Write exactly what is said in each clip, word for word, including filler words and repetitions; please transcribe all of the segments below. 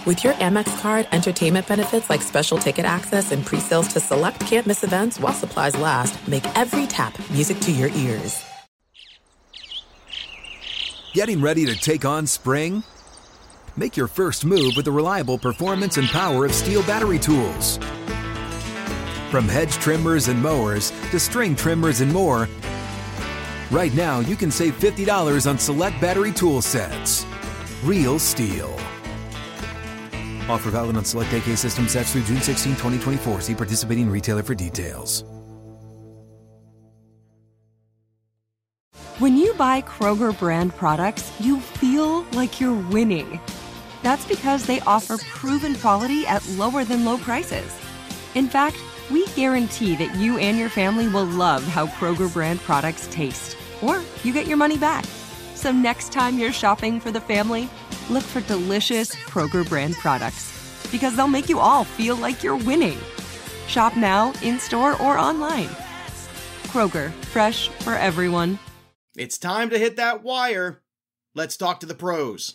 With your Amex card, entertainment benefits like special ticket access and pre-sales to select can't-miss events while supplies last make every tap music to your ears. Getting ready to take on spring? Make your first move with the reliable performance and power of Steel battery tools. From hedge trimmers and mowers to string trimmers and more, right now you can save fifty dollars on select battery tool sets. Real Steel. Offer valid on select A K system sets through June sixteenth, twenty twenty-four. See participating retailer for details. When you buy Kroger brand products, you feel like you're winning. That's because they offer proven quality at lower than low prices. In fact, we guarantee that you and your family will love how Kroger brand products taste, or you get your money back. So next time you're shopping for the family, look for delicious Kroger brand products, because they'll make you all feel like you're winning. Shop now, in-store, or online. Kroger, fresh for everyone. It's time to hit that wire. Let's talk to the pros.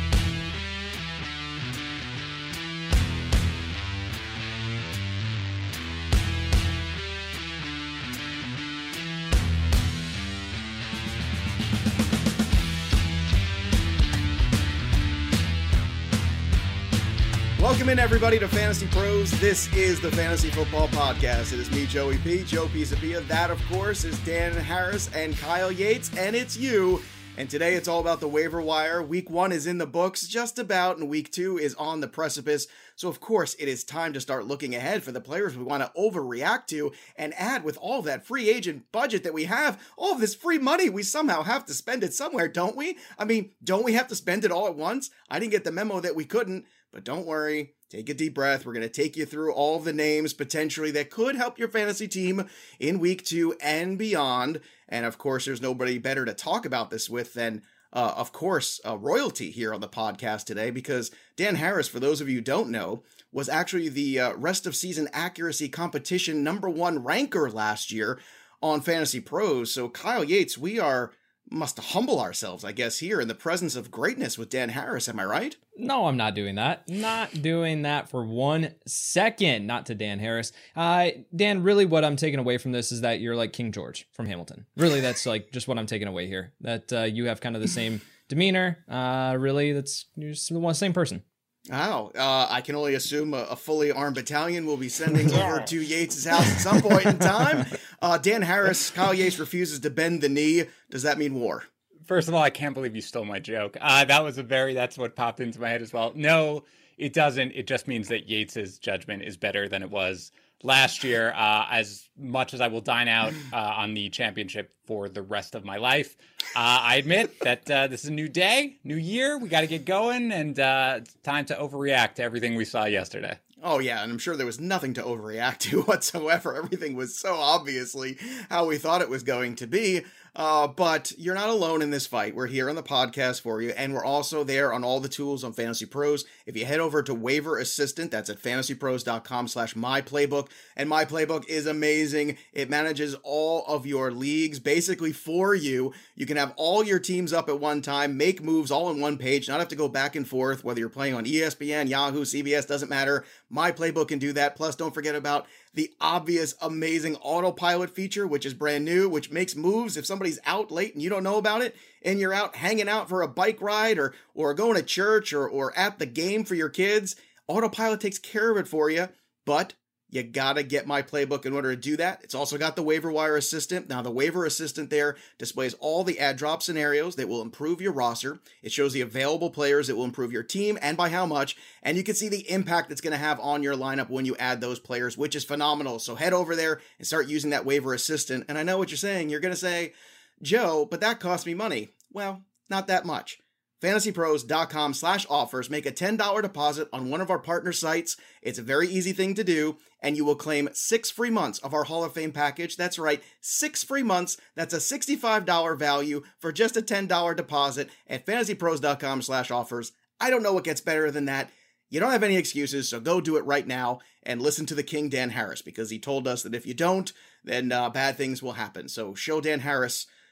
Welcome in, everybody, to Fantasy Pros. This is the Fantasy Football Podcast. It is me, Joey P, Joe Pisapia. That, of course, is Dan Harris and Kyle Yates, and it's you. And today it's all about the waiver wire. Week one is in the books, just about, and week two is on the precipice. So, of course, it is time to start looking ahead for the players we want to overreact to and add with all of that free agent budget that we have, all of this free money. We somehow have to spend it somewhere, don't we? I mean, don't we have to spend it all at once? I didn't get the memo that we couldn't. But don't worry, take a deep breath. We're going to take you through all of the names potentially that could help your fantasy team in week two and beyond. And of course, there's nobody better to talk about this with than, uh, of course, uh, royalty here on the podcast today, because Dan Harris, for those of you who don't know, was actually the uh, rest of season accuracy competition number one ranker last year on Fantasy Pros. So Kyle Yates, we are must humble ourselves, I guess, here in the presence of greatness with Dan Harris. Am I right? No, I'm not doing that. Not doing that for one second. Not to Dan Harris. Uh, Dan, really what I'm taking away from this is that you're like King George from Hamilton. Really, that's like just what I'm taking away here. That uh, you have kind of the same demeanor. Uh, really, that's you're just the one same person. Oh, uh, I can only assume a, a fully armed battalion will be sending over to Yates' house at some point in time. Uh, Dan Harris, Kyle Yates refuses to bend the knee. Does that mean war? First of all, I can't believe you stole my joke. Uh, that was a very, that's what popped into my head as well. No, it doesn't. It just means that Yates' judgment is better than it was last year. Uh, as much as I will dine out uh, on the championship for the rest of my life, uh, I admit that uh, this is a new day, new year. We got to get going, and uh, it's time to overreact to everything we saw yesterday. Oh, yeah, and I'm sure there was nothing to overreact to whatsoever. Everything was so obviously how we thought it was going to be. Uh, but you're not alone in this fight. We're here on the podcast for you, and we're also there on all the tools on Fantasy Pros. If you head over to Waiver Assistant, that's at fantasypros.com slash my playbook, and my playbook is amazing. It manages all of your leagues basically for you. You can have all your teams up at one time, make moves all in one page, not have to go back and forth, whether you're playing on E S P N, Yahoo, C B S, doesn't matter. My playbook can do that. Plus, don't forget about the obvious, amazing autopilot feature, which is brand new, which makes moves if somebody's out late and you don't know about it, and you're out hanging out for a bike ride or or going to church or, or at the game for your kids. Autopilot takes care of it for you, but you gotta get my playbook in order to do that. It's also got the waiver wire assistant. Now, the waiver assistant there displays all the add drop scenarios that will improve your roster. It shows the available players that will improve your team and by how much. And you can see the impact it's going to have on your lineup when you add those players, which is phenomenal. So head over there and start using that waiver assistant. And I know what you're saying. You're going to say, Joe, but that cost me money. Well, not that much. fantasypros.com slash offers. Make a ten dollars deposit on one of our partner sites. It's a very easy thing to do, and you will claim six free months of our Hall of Fame package. That's right, six free months. That's a sixty-five dollars value for just a ten dollars deposit at fantasypros.com slash offers. I don't know what gets better than that. You don't have any excuses, so go do it right now and listen to the King Dan Harris, because he told us that if you don't, then uh, bad things will happen. So show Dan Harris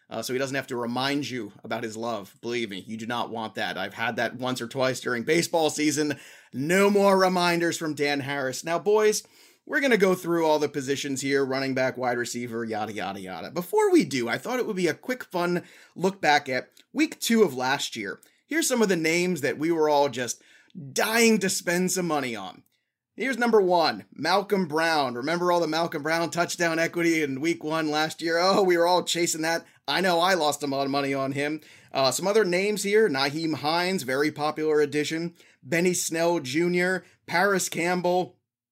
Uh, so he doesn't have to remind you about his love. Believe me, you do not want that. I've had that once or twice during baseball season. No more reminders from Dan Harris. Now, boys, we're going to go through all the positions here, running back, wide receiver, yada, yada, yada. Before we do, I thought it would be a quick, fun look back at week two of last year. Here's some of the names that we were all just dying to spend some money on. Here's number one, Malcolm Brown. Remember all the Malcolm Brown touchdown equity in week one last year? Oh, we were all chasing that. I know I lost a lot of money on him. Uh, some other names here, Nyheim Hines, very popular addition. Benny Snell Junior, Paris Campbell,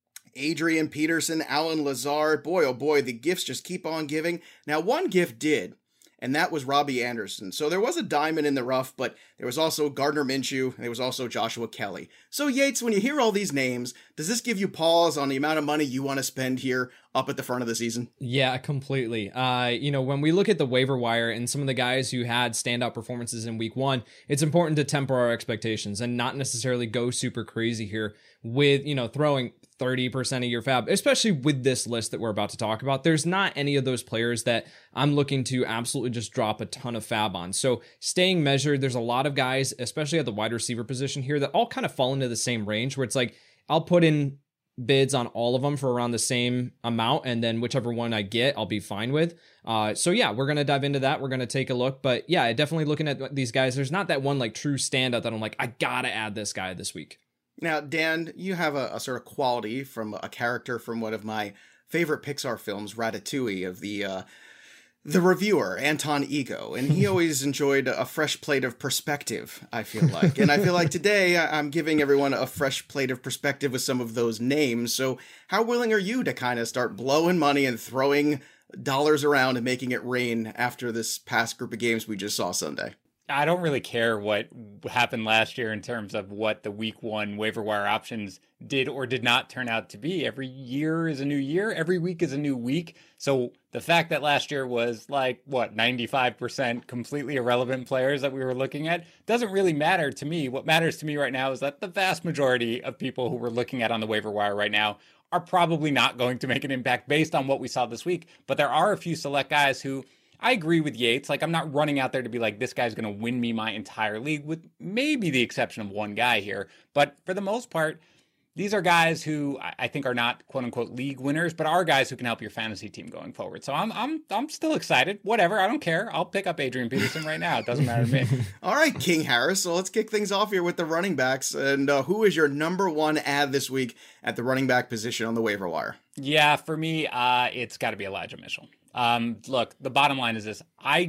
Adrian Peterson, Alan Lazard. Boy, oh boy, the gifts just keep on giving. Now, one gift did, and that was Robbie Anderson. So there was a diamond in the rough, but there was also Gardner Minshew, and there was also Joshua Kelly. So Yates, when you hear all these names, does this give you pause on the amount of money you want to spend here up at the front of the season? Yeah, completely. Uh, you know, when we look at the waiver wire and some of the guys who had standout performances in week one, it's important to temper our expectations and not necessarily go super crazy here with, you know, throwing thirty percent of your fab, especially with this list that we're about to talk about. There's not any of those players that I'm looking to absolutely just drop a ton of fab on. So staying measured, there's a lot of guys, especially at the wide receiver position here, that all kind of fall into the same range where it's like, I'll put in bids on all of them for around the same amount, and then whichever one I get, I'll be fine with. Uh, so yeah, we're going to dive into that. We're going to take a look, but yeah, definitely looking at these guys, there's not that one like true standout that I'm like, I gotta add this guy this week. Now, Dan, you have a, a sort of quality from a character from one of my favorite Pixar films, Ratatouille, of the uh, the reviewer, Anton Ego, and he always enjoyed a fresh plate of perspective, I feel like. And I feel like today I'm giving everyone a fresh plate of perspective with some of those names. So how willing are you to kind of start blowing money and throwing dollars around and making it rain after this past group of games we just saw Sunday? I don't really care what happened last year in terms of what the week one waiver wire options did or did not turn out to be. Every year is a new year. Every week is a new week. So the fact that last year was like, what, ninety-five percent completely irrelevant players that we were looking at doesn't really matter to me. What matters to me right now is that the vast majority of people who we're looking at on the waiver wire right now are probably not going to make an impact based on what we saw this week. But there are a few select guys who, I agree with Yates. Like, I'm not running out there to be like, this guy's going to win me my entire league, with maybe the exception of one guy here. But for the most part, these are guys who I think are not quote unquote league winners, but are guys who can help your fantasy team going forward. So I'm I'm I'm still excited. Whatever, I don't care. I'll pick up Adrian Peterson right now. It doesn't matter to me. All right, King Harris. So let's kick things off here with the running backs. And uh, who is your number one ad this week at the running back position on the waiver wire? Yeah, for me, uh, it's got to be Elijah Mitchell. Um, look, the bottom line is this. I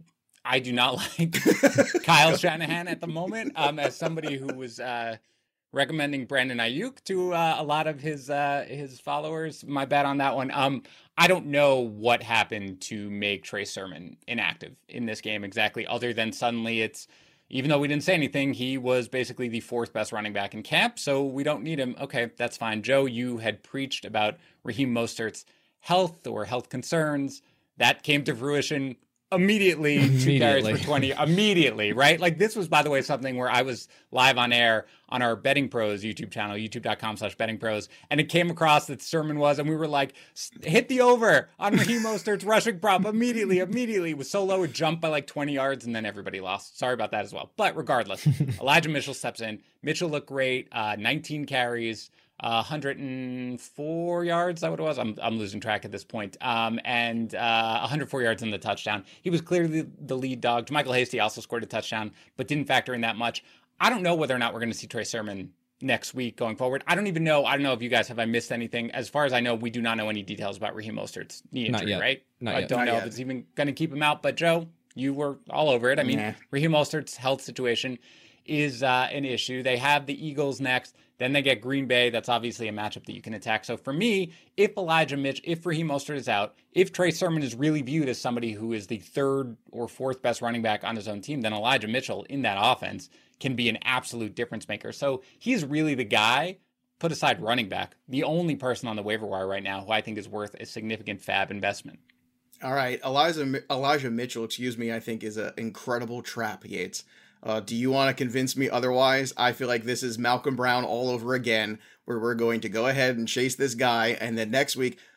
I do not like Kyle Shanahan at the moment. Um, as somebody who was uh, recommending Brandon Ayuk to uh, a lot of his uh, his followers, my bad on that one. Um, I don't know what happened to make Trey Sermon inactive in this game exactly, other than suddenly it's, even though we didn't say anything, he was basically the fourth best running back in camp, so we don't need him. Okay, that's fine. Joe, you had preached about Raheem Mostert's health or health concerns. That came to fruition immediately. Two carries for twenty immediately, right? Like, this was, by the way, something where I was live on air on our Betting Pros YouTube channel, youtube.com slash betting pros, and it came across that Sermon was, and we were like, hit the over on Raheem Mostert's rushing prop immediately, immediately. It was so low, it jumped by like twenty yards, and then everybody lost. Sorry about that as well. But regardless, Elijah Mitchell steps in. Mitchell looked great, uh, nineteen carries, Uh, one hundred four yards, is that what it was? I'm I'm losing track at this point. Um, and uh, one hundred four yards in the touchdown. He was clearly the lead dog. Michael Hasty also scored a touchdown, but didn't factor in that much. I don't know whether or not we're going to see Trey Sermon next week going forward. I don't even know. I don't know if you guys, have I missed anything? As far as I know, we do not know any details about Raheem Mostert's knee injury, Not yet. right? Not I yet. don't Not know yet. if it's even going to keep him out. But Joe, you were all over it. I mean, Nah. Raheem Mostert's health situation is uh, an issue. They have the Eagles next. Then they get Green Bay. That's obviously a matchup that you can attack. So for me, if Elijah Mitch, if Raheem Mostert is out, if Trey Sermon is really viewed as somebody who is the third or fourth best running back on his own team, then Elijah Mitchell in that offense can be an absolute difference maker. So he's really the guy, put aside running back, the only person on the waiver wire right now who I think is worth a significant fab investment. All right, Elijah Elijah Mitchell, excuse me, I think is an incredible trap, Yates. Uh, do you want to convince me otherwise? I feel like this is Malcolm Brown all over again, where we're going to go ahead and chase this guy, and then next week,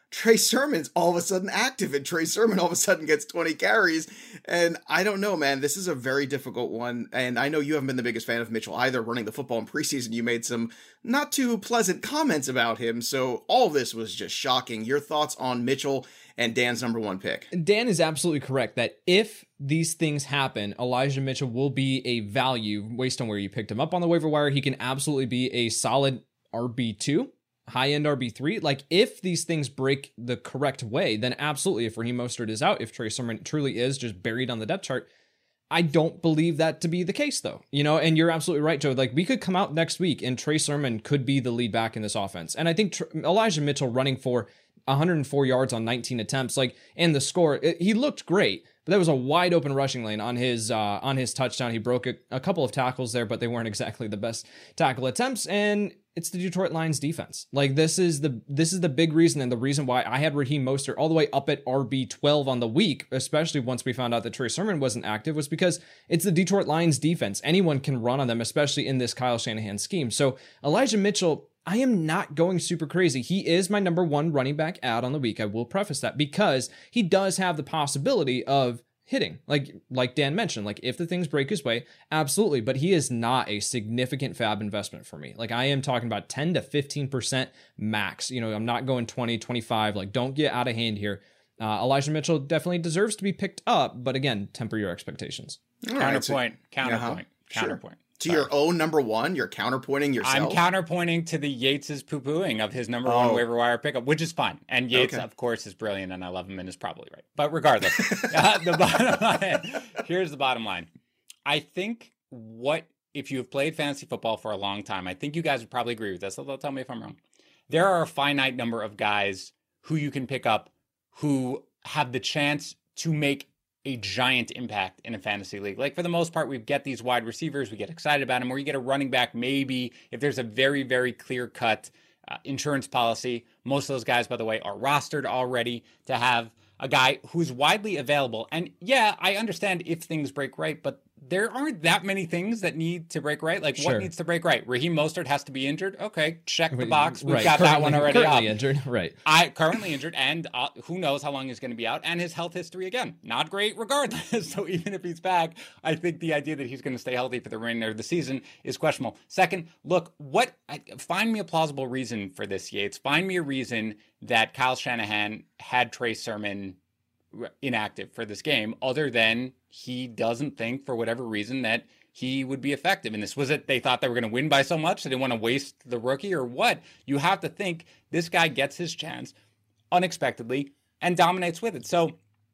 Trey Sermon's all of a sudden active, and Trey Sermon all of a sudden gets twenty carries. And I don't know, man, this is a very difficult one. And I know you haven't been the biggest fan of Mitchell either. Running the football in preseason, you made some not too pleasant comments about him. So all of this was just shocking. Your thoughts on Mitchell and Dan's number one pick? Dan is absolutely correct that if these things happen, Elijah Mitchell will be a value based on where you picked him up on the waiver wire. He can absolutely be a solid R B two. High-end R B three, like if these things break the correct way, then absolutely, if Raheem Mostert is out, if Trey Sermon truly is just buried on the depth chart, I don't believe that to be the case though, you know, and you're absolutely right, Joe. Like we could come out next week and Trey Sermon could be the lead back in this offense. And I think Tr- Elijah Mitchell running for one hundred four yards on nineteen attempts, like, and the score, it, he looked great, but that was a wide open rushing lane on his uh, on his touchdown. He broke a, a couple of tackles there, but they weren't exactly the best tackle attempts. And it's the Detroit Lions defense. Like this is the this is the big reason, and the reason why I had Raheem Mostert all the way up at R B twelve on the week, especially once we found out that Trey Sermon wasn't active, was because it's the Detroit Lions defense. Anyone can run on them, especially in this Kyle Shanahan scheme. So Elijah Mitchell, I am not going super crazy. He is my number one running back ad on the week. I will preface that because he does have the possibility of hitting, like like Dan mentioned, like if the things break his way, absolutely. But he is not a significant fab investment for me. Like I am talking about ten to fifteen percent max. You know, I'm not going twenty, twenty-five. Like don't get out of hand here. Uh, Elijah Mitchell definitely deserves to be picked up, but again, temper your expectations. All counterpoint, right, so, counterpoint, uh-huh. counterpoint. Sure. To your own number one, you're counterpointing yourself? I'm counterpointing to the Yates's poo-pooing of his number oh. one waiver wire pickup, which is fine. And Yates, okay. of course, is brilliant, and I love him and is probably right. But regardless, uh, the bottom line, here's the bottom line. I think what, if you have played fantasy football for a long time, I think you guys would probably agree with this, although tell me if I'm wrong. There are a finite number of guys who you can pick up who have the chance to make a giant impact in a fantasy league. Like for the most part, we get these wide receivers, we get excited about them, or you get a running back, maybe if there's a very, very clear cut uh, insurance policy. Most of those guys, by the way, are rostered already to have a guy who's widely available. And yeah, I understand if things break right, but there aren't that many things that need to break right. Like sure. what needs to break right? Raheem Mostert has to be injured. Okay, check the box. We've right. got currently, that one already currently up. injured, right. I currently injured, and uh, who knows how long he's going to be out, and his health history, again, not great regardless. So even if he's back, I think the idea that he's going to stay healthy for the remainder of the season is questionable. Second, look, what find me a plausible reason for this, Yates. Find me a reason that Kyle Shanahan had Trey Sermon inactive for this game, other than he doesn't think, for whatever reason, that he would be effective in this. Was it they thought they were going to win by so much they didn't want to waste the rookie, or what? You have to think this guy gets his chance unexpectedly and dominates with it. So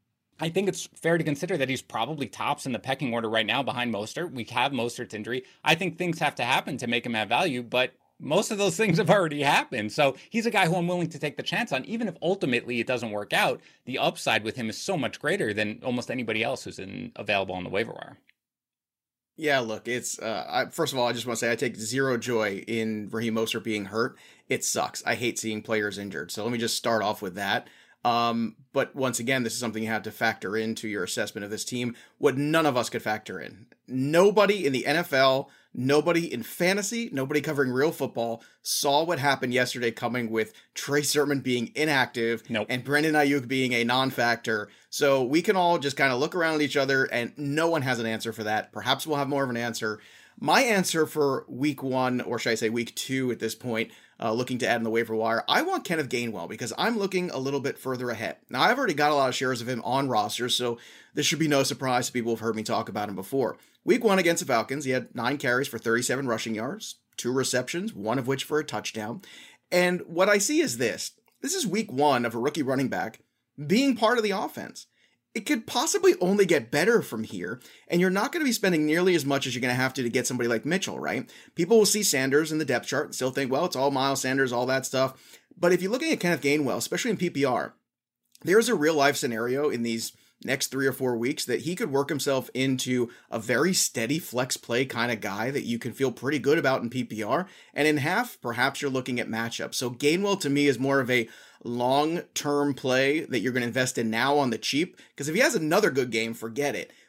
I think it's fair to consider that he's probably tops in the pecking order right now behind Mostert. We have Mostert's injury. I think things have to happen to make him have value, but most of those things have already happened. So he's a guy who I'm willing to take the chance on, even if ultimately it doesn't work out. The upside with him is so much greater than almost anybody else who's in, available on the waiver wire. Yeah, look, it's, uh, I, first of all, I just want to say I take zero joy in Raheem Mostert being hurt. It sucks. I hate seeing players injured. So let me just start off with that. Um, but once again, this is something you have to factor into your assessment of this team. What none of us could factor in. Nobody in the N F L, nobody in fantasy, nobody covering real football saw what happened yesterday coming with Trey Sermon being inactive nope. and Brandon Ayuk being a non-factor. So we can all just kind of look around at each other and no one has an answer for that. Perhaps we'll have more of an answer. My answer for week one, or should I say week two at this point, uh, looking to add in the waiver wire, I want Kenneth Gainwell because I'm looking a little bit further ahead. Now, I've already got a lot of shares of him on rosters, so this should be no surprise to people who've heard me talk about him before. Week one against the Falcons, he had nine carries for thirty-seven rushing yards, two receptions, one of which for a touchdown. And what I see is this. This is week one of a rookie running back being part of the offense. It could possibly only get better from here, and you're not going to be spending nearly as much as you're going to have to to get somebody like Mitchell, right? People will see Sanders in the depth chart and still think, well, it's all Miles Sanders, all that stuff. But if you're looking at Kenneth Gainwell, especially in P P R, there's a real-life scenario in these next three or four weeks that he could work himself into a very steady flex play kind of guy that you can feel pretty good about in P P R. And in half, perhaps you're looking at matchups. So Gainwell to me is more of a long-term play that you're going to invest in now on the cheap, because if he has another good game, forget it.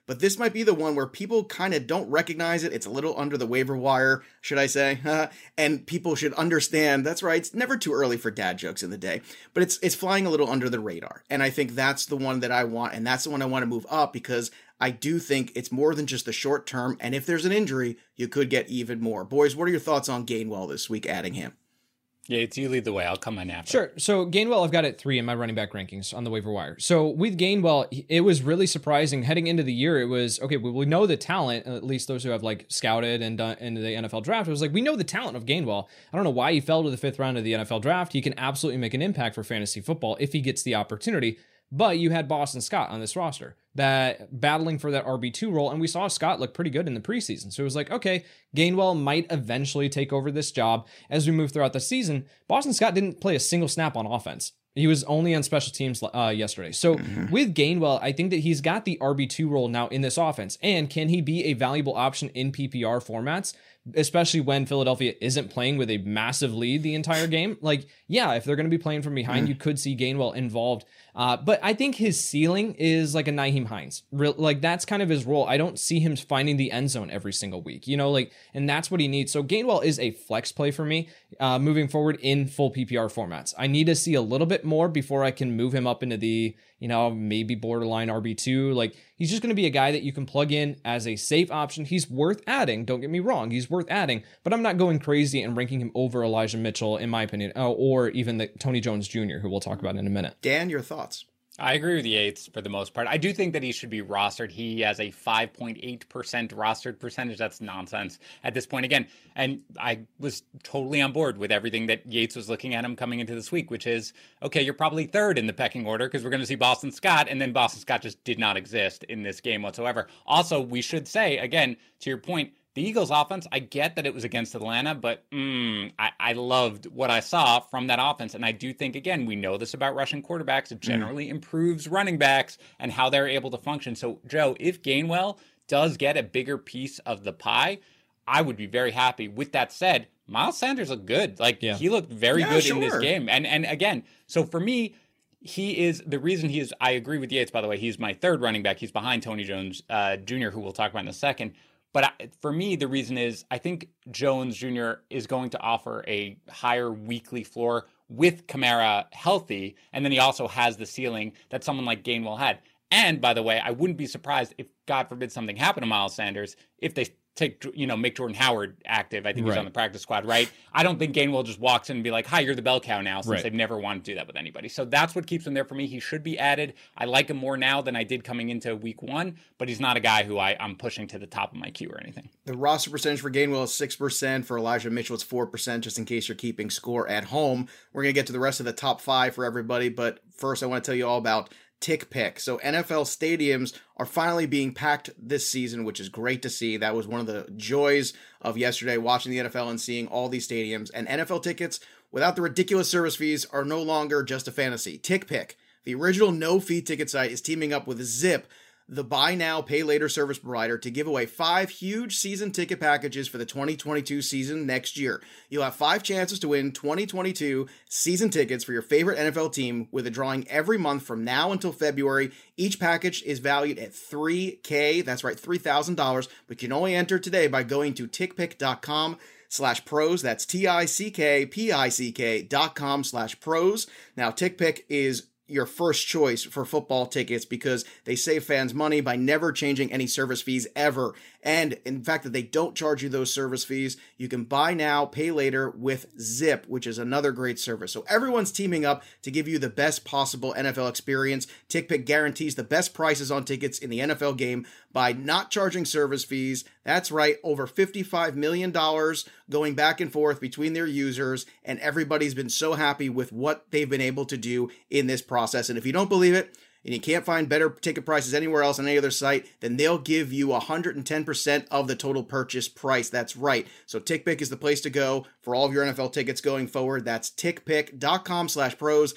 but this might be the one where people kind of don't recognize it. It's a little under the waiver wire, should I say? And people should understand, that's right, it's never too early for dad jokes in the day, but it's it's flying a little under the radar. And I think that's the one that I want, and that's the one I want to move up, because I do think it's more than just the short term, and if there's an injury, you could get even more. Boys, what are your thoughts on Gainwell this week, adding him? Yeah, it's you lead the way. I'll come on after. Sure. So Gainwell, I've got at three in my running back rankings on the waiver wire. So with Gainwell, it was really surprising heading into the year. It was, okay, well, we know the talent, at least those who have like scouted and done into the N F L draft. It was like, we know the talent of Gainwell. I don't know why he fell to the fifth round of the N F L draft. He can absolutely make an impact for fantasy football if he gets the opportunity. But you had Boston Scott on this roster that battling for that R B two role. And we saw Scott look pretty good in the preseason. So it was like, okay, Gainwell might eventually take over this job as we move throughout the season. Boston Scott didn't play a single snap on offense. He was only on special teams uh, yesterday. So mm-hmm. with Gainwell, I think that he's got the R B two role now in this offense. And can he be a valuable option in P P R formats, especially when Philadelphia isn't playing with a massive lead the entire game? Like, yeah, if they're going to be playing from behind, mm. you could see Gainwell involved. Uh, but I think his ceiling is like a Nyheim Hines. Real, like, that's kind of his role. I don't see him finding the end zone every single week, you know, like, and that's what he needs. So Gainwell is a flex play for me uh, moving forward in full P P R formats. I need to see a little bit more before I can move him up into the, you know, maybe borderline R B two. Like, he's just going to be a guy that you can plug in as a safe option. He's worth adding. Don't get me wrong. He's worth adding, but I'm not going crazy and ranking him over Elijah Mitchell, in my opinion, or even the Tony Jones Junior, who we'll talk about in a minute. Dan, your thoughts? I agree with the Yates for the most part. I do think that he should be rostered. He has a five point eight percent rostered percentage. That's nonsense at this point again. And I was totally on board with everything that Yates was looking at him coming into this week, which is, okay, you're probably third in the pecking order because we're going to see Boston Scott, and then Boston Scott just did not exist in this game whatsoever. Also, we should say, again, to your point, the Eagles offense, I get that it was against Atlanta, but mm, I, I loved what I saw from that offense. And I do think, again, we know this about rushing quarterbacks. It generally mm. improves running backs and how they're able to function. So, Joe, if Gainwell does get a bigger piece of the pie, I would be very happy. With that said, Miles Sanders looked good. Like, yeah. he looked very yeah, good sure. in this game. And, and again, so for me, he is the reason he is, I agree with Yates, by the way, he's my third running back. He's behind Tony Jones uh, Junior, who we'll talk about in a second. But I, for me, the reason is I think Jones Junior is going to offer a higher weekly floor with Kamara healthy. And then he also has the ceiling that someone like Gainwell had. And by the way, I wouldn't be surprised if, God forbid, something happened to Miles Sanders, if they take, you know, make Jordan Howard active. I think he's right. on the practice squad, right? I don't think Gainwell just walks in and be like, hi, you're the bell cow now, since right. they've never wanted to do that with anybody. So that's what keeps him there for me. He should be added. I like him more now than I did coming into week one, but he's not a guy who I, I'm pushing to the top of my queue or anything. The roster percentage for Gainwell is six percent. For Elijah Mitchell, it's four percent, just in case you're keeping score at home. We're going to get to the rest of the top five for everybody, but first I want to tell you all about TickPick. So N F L stadiums are finally being packed this season, which is great to see. That was one of the joys of yesterday, watching the N F L and seeing all these stadiums. And N F L tickets, without the ridiculous service fees, are no longer just a fantasy. TickPick, the original no-fee ticket site, is teaming up with Zip, the buy now, pay later service provider, to give away five huge season ticket packages for the twenty twenty-two season next year. You'll have five chances to win twenty twenty-two season tickets for your favorite N F L team, with a drawing every month from now until February. Each package is valued at three K, that's right, three thousand dollars, but you can only enter today by going to tickpick.com slash pros. That's T-I-C-K-P-I-C-K dot com slash pros. Now, TickPick is your first choice for football tickets because they save fans money by never changing any service fees ever. And in fact, that they don't charge you those service fees. You can buy now, pay later with Zip, which is another great service. So everyone's teaming up to give you the best possible N F L experience. TickPick guarantees the best prices on tickets in the N F L game by not charging service fees. That's right, over fifty-five million dollars going back and forth between their users, and everybody's been so happy with what they've been able to do in this process. And if you don't believe it, and you can't find better ticket prices anywhere else on any other site, then they'll give you one hundred ten percent of the total purchase price. That's right. So TickPick is the place to go for all of your N F L tickets going forward. That's tickpick.com slash pros,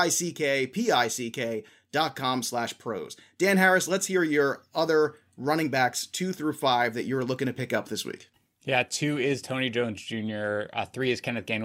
T-I-C-K-P-I-C-K dot com slash pros. Dan Harris, let's hear your other running backs two through five that you're looking to pick up this week. Yeah, two is Tony Jones Junior Uh, three is Kenneth Gainwell.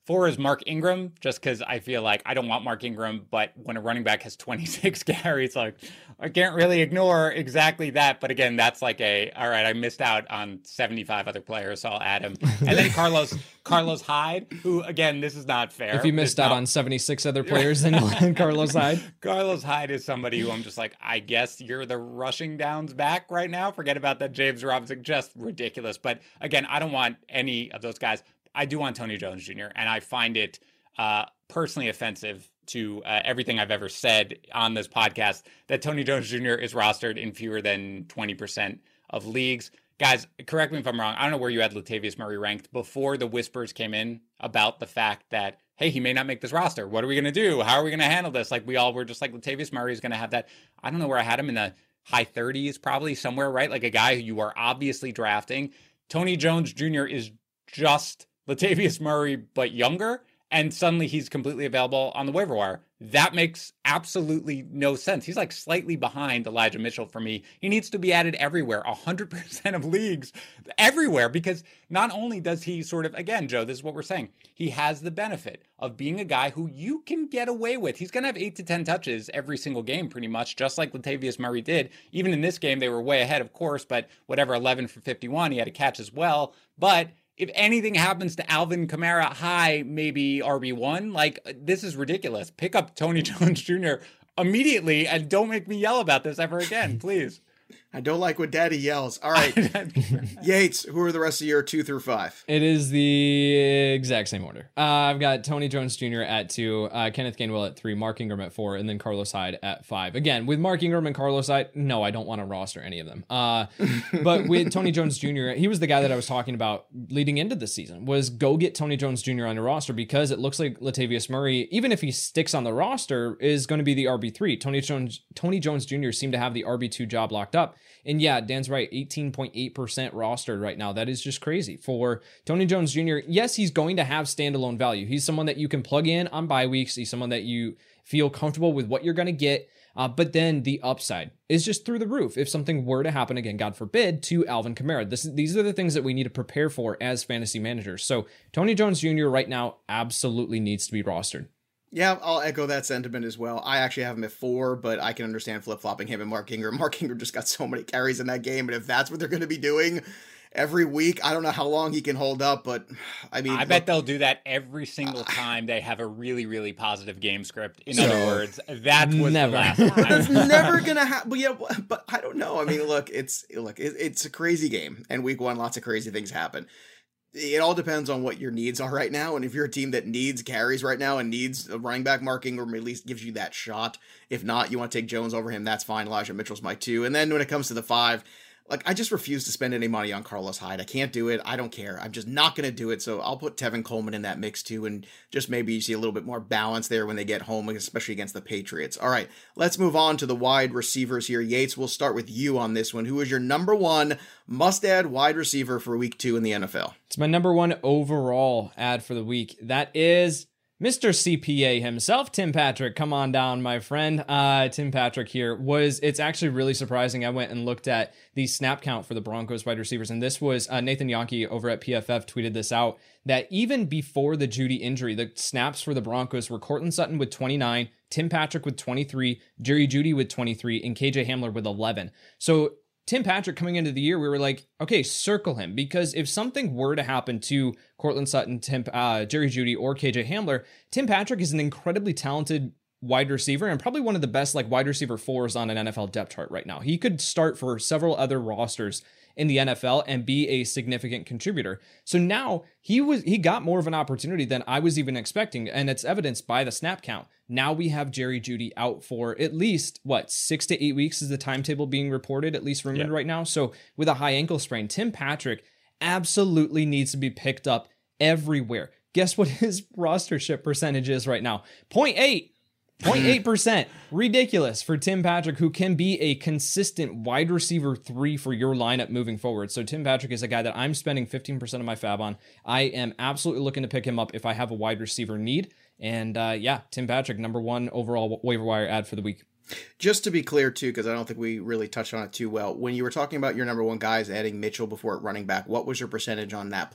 Four is Mark Ingram, just because I feel like I don't want Mark Ingram, but when a running back has twenty-six carries, like I can't really ignore exactly that. But again, that's like a, all right, I missed out on seventy-five other players, so I'll add him. And then Carlos Carlos Hyde, who, again, this is not fair. If you missed out not... on seventy-six other players, then you'll add Carlos Hyde. Carlos Hyde is somebody who I'm just like, I guess you're the rushing downs back right now. Forget about that James Robinson, just ridiculous. But again, I don't want any of those guys. I do want Tony Jones Junior, and I find it uh, personally offensive to uh, everything I've ever said on this podcast that Tony Jones Junior is rostered in fewer than twenty percent of leagues. Guys, correct me if I'm wrong. I don't know where you had Latavius Murray ranked before the whispers came in about the fact that, hey, he may not make this roster. What are we going to do? How are we going to handle this? Like, we all were just like, Latavius Murray is going to have that. I don't know where I had him, in the high thirties, probably somewhere, right? Like a guy who you are obviously drafting. Tony Jones Junior is just Latavius Murray, but younger, and suddenly he's completely available on the waiver wire. That makes absolutely no sense. He's like slightly behind Elijah Mitchell for me. He needs to be added everywhere, one hundred percent of leagues, everywhere, because not only does he sort of, again, Joe, this is what we're saying, he has the benefit of being a guy who you can get away with. He's going to have eight to ten touches every single game, pretty much, just like Latavius Murray did. Even in this game, they were way ahead, of course, but whatever, eleven for fifty-one, he had a catch as well. But if anything happens to Alvin Kamara, high, maybe R B one, like, this is ridiculous. Pick up Tony Jones Junior immediately, and don't make me yell about this ever again, please. I don't like when Daddy yells. All right. Yates, who are the rest of your two through five? It is the exact same order. Uh, I've got Tony Jones Junior at two, uh, Kenneth Gainwell at three, Mark Ingram at four, and then Carlos Hyde at five. Again, with Mark Ingram and Carlos Hyde, no, I don't want to roster any of them. Uh, but with Tony Jones Junior, he was the guy that I was talking about leading into the season, was go get Tony Jones Junior on your roster, because it looks like Latavius Murray, even if he sticks on the roster, is going to be the R B three. Tony Jones, Tony Jones Junior seemed to have the R B two job locked up. And yeah, Dan's right, eighteen point eight percent rostered right now. That is just crazy. For Tony Jones Junior, yes, he's going to have standalone value. He's someone that you can plug in on bye weeks. He's someone that you feel comfortable with what you're going to get. Uh, but then the upside is just through the roof. If something were to happen again, God forbid, to Alvin Kamara, this, these are the things that we need to prepare for as fantasy managers. So Tony Jones Junior right now absolutely needs to be rostered. Yeah, I'll echo that sentiment as well. I actually have him at four, but I can understand flip-flopping him and Mark Ingram. Mark Ingram just got so many carries in that game, and if that's what they're going to be doing every week, I don't know how long he can hold up, but I mean... I look, bet they'll do that every single time they have a really, really positive game script. In so, other words, that was never. the last time. That's never going to happen. But yeah, but I don't know. I mean, look, it's look, it, it's a crazy game, and week one, lots of crazy things happen. It all depends on what your needs are right now. And if you're a team that needs carries right now and needs a running back, Mark Ingram at least gives you that shot. If not, you want to take Jones over him, that's fine. Elijah Mitchell's my two. And then when it comes to the five, like, I just refuse to spend any money on Carlos Hyde. I can't do it. I don't care. I'm just not going to do it. So I'll put Tevin Coleman in that mix too, and just maybe see a little bit more balance there when they get home, especially against the Patriots. All right, let's move on to the wide receivers here. Yates, we'll start with you on this one. Who is your number one must-add wide receiver for week two in the N F L? It's my number one overall ad for the week. That is Mister C P A himself, Tim Patrick. Come on down, my friend. Uh, Tim Patrick here was, it's actually really surprising. I went and looked at the snap count for the Broncos wide receivers, and this was uh, Nathan Yonke over at P F F tweeted this out, that even before the Jeudy injury, the snaps for the Broncos were Courtland Sutton with twenty-nine, Tim Patrick with twenty-three, Jerry Jeudy with twenty-three, and K J Hamler with eleven. So Tim Patrick coming into the year, we were like, okay, circle him, because if something were to happen to Courtland Sutton, Tim, uh, Jerry Jeudy, or K J Hamler, Tim Patrick is an incredibly talented wide receiver and probably one of the best like wide receiver fours on an N F L depth chart right now. He could start for several other rosters in the N F L and be a significant contributor. So now he was he got more of an opportunity than I was even expecting, and it's evidenced by the snap count. Now we have Jerry Jeudy out for at least, what, six to eight weeks is the timetable being reported, at least rumored yeah. right now. So with a high ankle sprain, Tim Patrick absolutely needs to be picked up everywhere. Guess what his rostership percentage is right now? zero point eight. zero point eight percent. Ridiculous for Tim Patrick, who can be a consistent wide receiver three for your lineup moving forward. So Tim Patrick is a guy that I'm spending fifteen percent of my fab on. I am absolutely looking to pick him up if I have a wide receiver need. And uh, yeah, Tim Patrick, number one overall waiver wire ad for the week. Just to be clear, too, because I don't think we really touched on it too well, when you were talking about your number one guys adding Mitchell before at running back, what was your percentage on that player?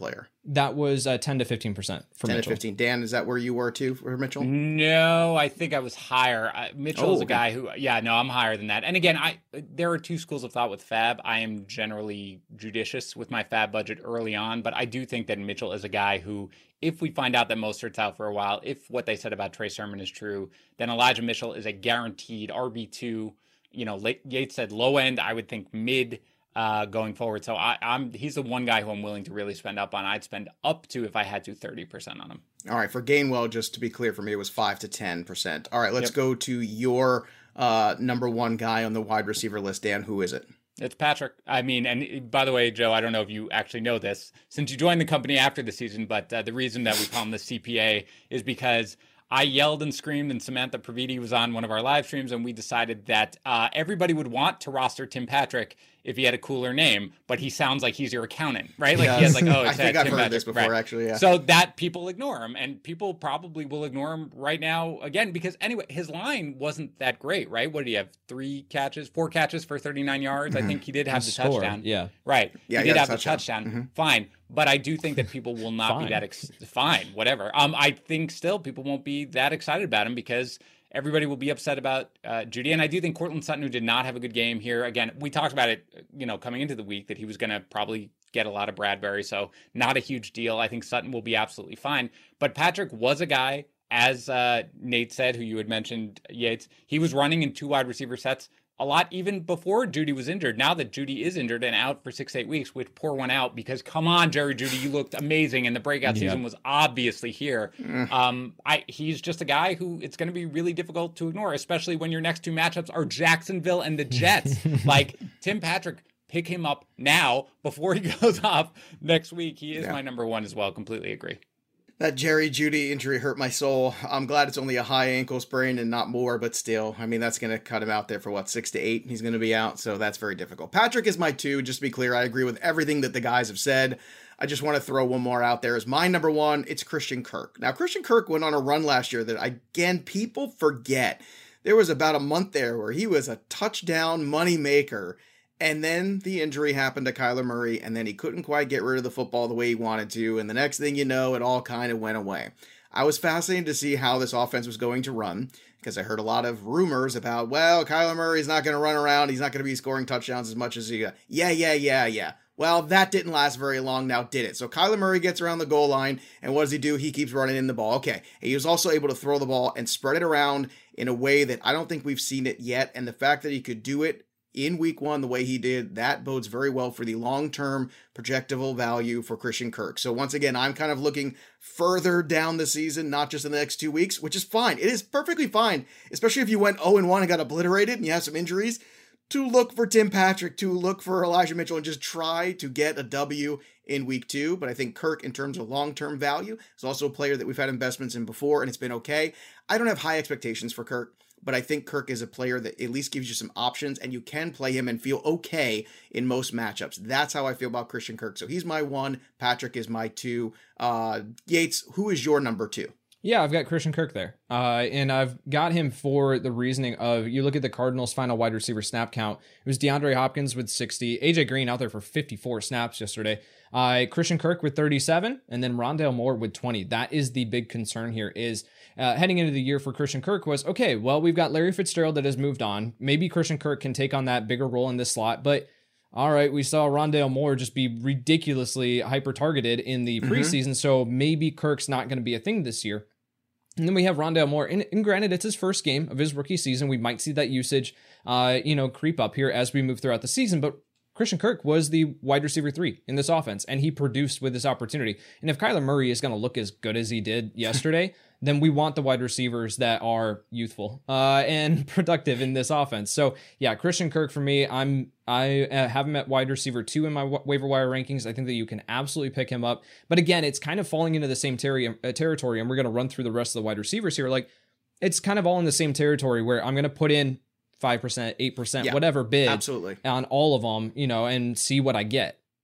That was uh, ten to fifteen percent for ten Mitchell. to fifteen. Dan, is that where you were too for Mitchell? No, I think I was higher. Uh, Mitchell Oh, is a okay. guy who, yeah, no, I'm higher than that. And again, I there are two schools of thought with Fab. I am generally judicious with my Fab budget early on, but I do think that Mitchell is a guy who, if we find out that Mostert's out for a while, if what they said about Trey Sermon is true, then Elijah Mitchell is a guaranteed R B two. You know, Yates said low end, I would think mid. Uh, going forward. So I, I'm he's the one guy who I'm willing to really spend up on. I'd spend up to, if I had to, thirty percent on him. All right, for Gainwell, just to be clear, for me, it was five to ten percent. All right, let's Yep. go to your uh, number one guy on the wide receiver list. Dan, who is it? It's Patrick. I mean, and by the way, Joe, I don't know if you actually know this since you joined the company after the season, but uh, the reason that we call him the C P A is because I yelled and screamed, and Samantha Praviti was on one of our live streams, and we decided that uh, everybody would want to roster Tim Patrick if he had a cooler name, but he sounds like he's your accountant, right? Like he has like, oh, I it's think uh, I've Tim heard Patrick. this before, right. actually, yeah. So that people ignore him, and people probably will ignore him right now again because anyway, his line wasn't that great, right? What did he have? Three catches, four catches for thirty-nine yards. Mm-hmm. I think he did have the Score, touchdown. yeah. Right. Yeah, he he did had have a the touchdown. touchdown. Mhm. Fine. But I do think that people will not Fine. be that ex- fine, whatever. Um, I think still people won't be that excited about him because everybody will be upset about uh, Judy. And I do think Cortland Sutton, who did not have a good game here, again, we talked about it, you know, coming into the week that he was going to probably get a lot of Bradbury. So not a huge deal. I think Sutton will be absolutely fine. But Patrick was a guy, as uh, Nate said, who you had mentioned, Yates, he was running in two wide receiver sets a lot even before Judy was injured. Now that Judy is injured and out for six, eight weeks, which pour one out because come on, Jerry Judy, you looked amazing and the breakout Yeah. season was obviously here. Um, I he's just a guy who it's going to be really difficult to ignore, especially when your next two matchups are Jacksonville and the Jets. Like Tim Patrick, pick him up now before he goes off next week. He is Yeah. my number one as well. Completely agree. That Jerry Judy injury hurt my soul. I'm glad it's only a high ankle sprain and not more, but still, I mean, that's going to cut him out there for what, six to eight? He's going to be out, so that's very difficult. Patrick is my two, just to be clear. I agree with everything that the guys have said. I just want to throw one more out there as my number one. It's Christian Kirk. Now, Christian Kirk went on a run last year that, again, people forget. There was about a month there where he was a touchdown money maker. And then the injury happened to Kyler Murray, and then he couldn't quite get rid of the football the way he wanted to. And the next thing you know, it all kind of went away. I was fascinated to see how this offense was going to run because I heard a lot of rumors about, well, Kyler Murray's not going to run around. He's not going to be scoring touchdowns as much as he got. Yeah, yeah, yeah, yeah. Well, that didn't last very long now, did it? So Kyler Murray gets around the goal line, and what does he do? He keeps running in the ball. Okay, he was also able to throw the ball and spread it around in a way that I don't think we've seen it yet. And the fact that he could do it in week one the way he did, that bodes very well for the long-term projectable value for Christian Kirk. So once again, I'm kind of looking further down the season, not just in the next two weeks, which is fine. It is perfectly fine, especially if you went oh and one and got obliterated and you have some injuries, to look for Tim Patrick, to look for Elijah Mitchell, and just try to get a W in week two. But I think Kirk, in terms of long-term value, is also a player that we've had investments in before, and it's been okay. I don't have high expectations for Kirk, but I think Kirk is a player that at least gives you some options, and you can play him and feel okay in most matchups. That's how I feel about Christian Kirk. So he's my one. Patrick is my two. Uh, Yates, who is your number two? Yeah, I've got Christian Kirk there. Uh, and I've got him for the reasoning of, you look at the Cardinals' final wide receiver snap count. It was DeAndre Hopkins with sixty, A J Green out there for fifty-four snaps yesterday, uh, Christian Kirk with thirty-seven, and then Rondale Moore with twenty. That is the big concern here is uh, heading into the year for Christian Kirk was, okay, well, we've got Larry Fitzgerald that has moved on. Maybe Christian Kirk can take on that bigger role in this slot, but all right, we saw Rondale Moore just be ridiculously hyper-targeted in the preseason, mm-hmm. so maybe Kirk's not going to be a thing this year. And then we have Rondale Moore, and, and granted, it's his first game of his rookie season. We might see that usage, uh, you know, creep up here as we move throughout the season, but Christian Kirk was the wide receiver three in this offense, and he produced with this opportunity. And if Kyler Murray is going to look as good as he did yesterday, then we want the wide receivers that are youthful uh, and productive in this offense. So yeah, Christian Kirk for me, I'm I have him at wide receiver two in my wa- waiver wire rankings. I think that you can absolutely pick him up. But again, it's kind of falling into the same ter- uh, territory, and we're going to run through the rest of the wide receivers here. Like, it's kind of all in the same territory where I'm going to put in five percent, eight percent, Yeah, whatever bid absolutely. on all of them, you know, and see what I get.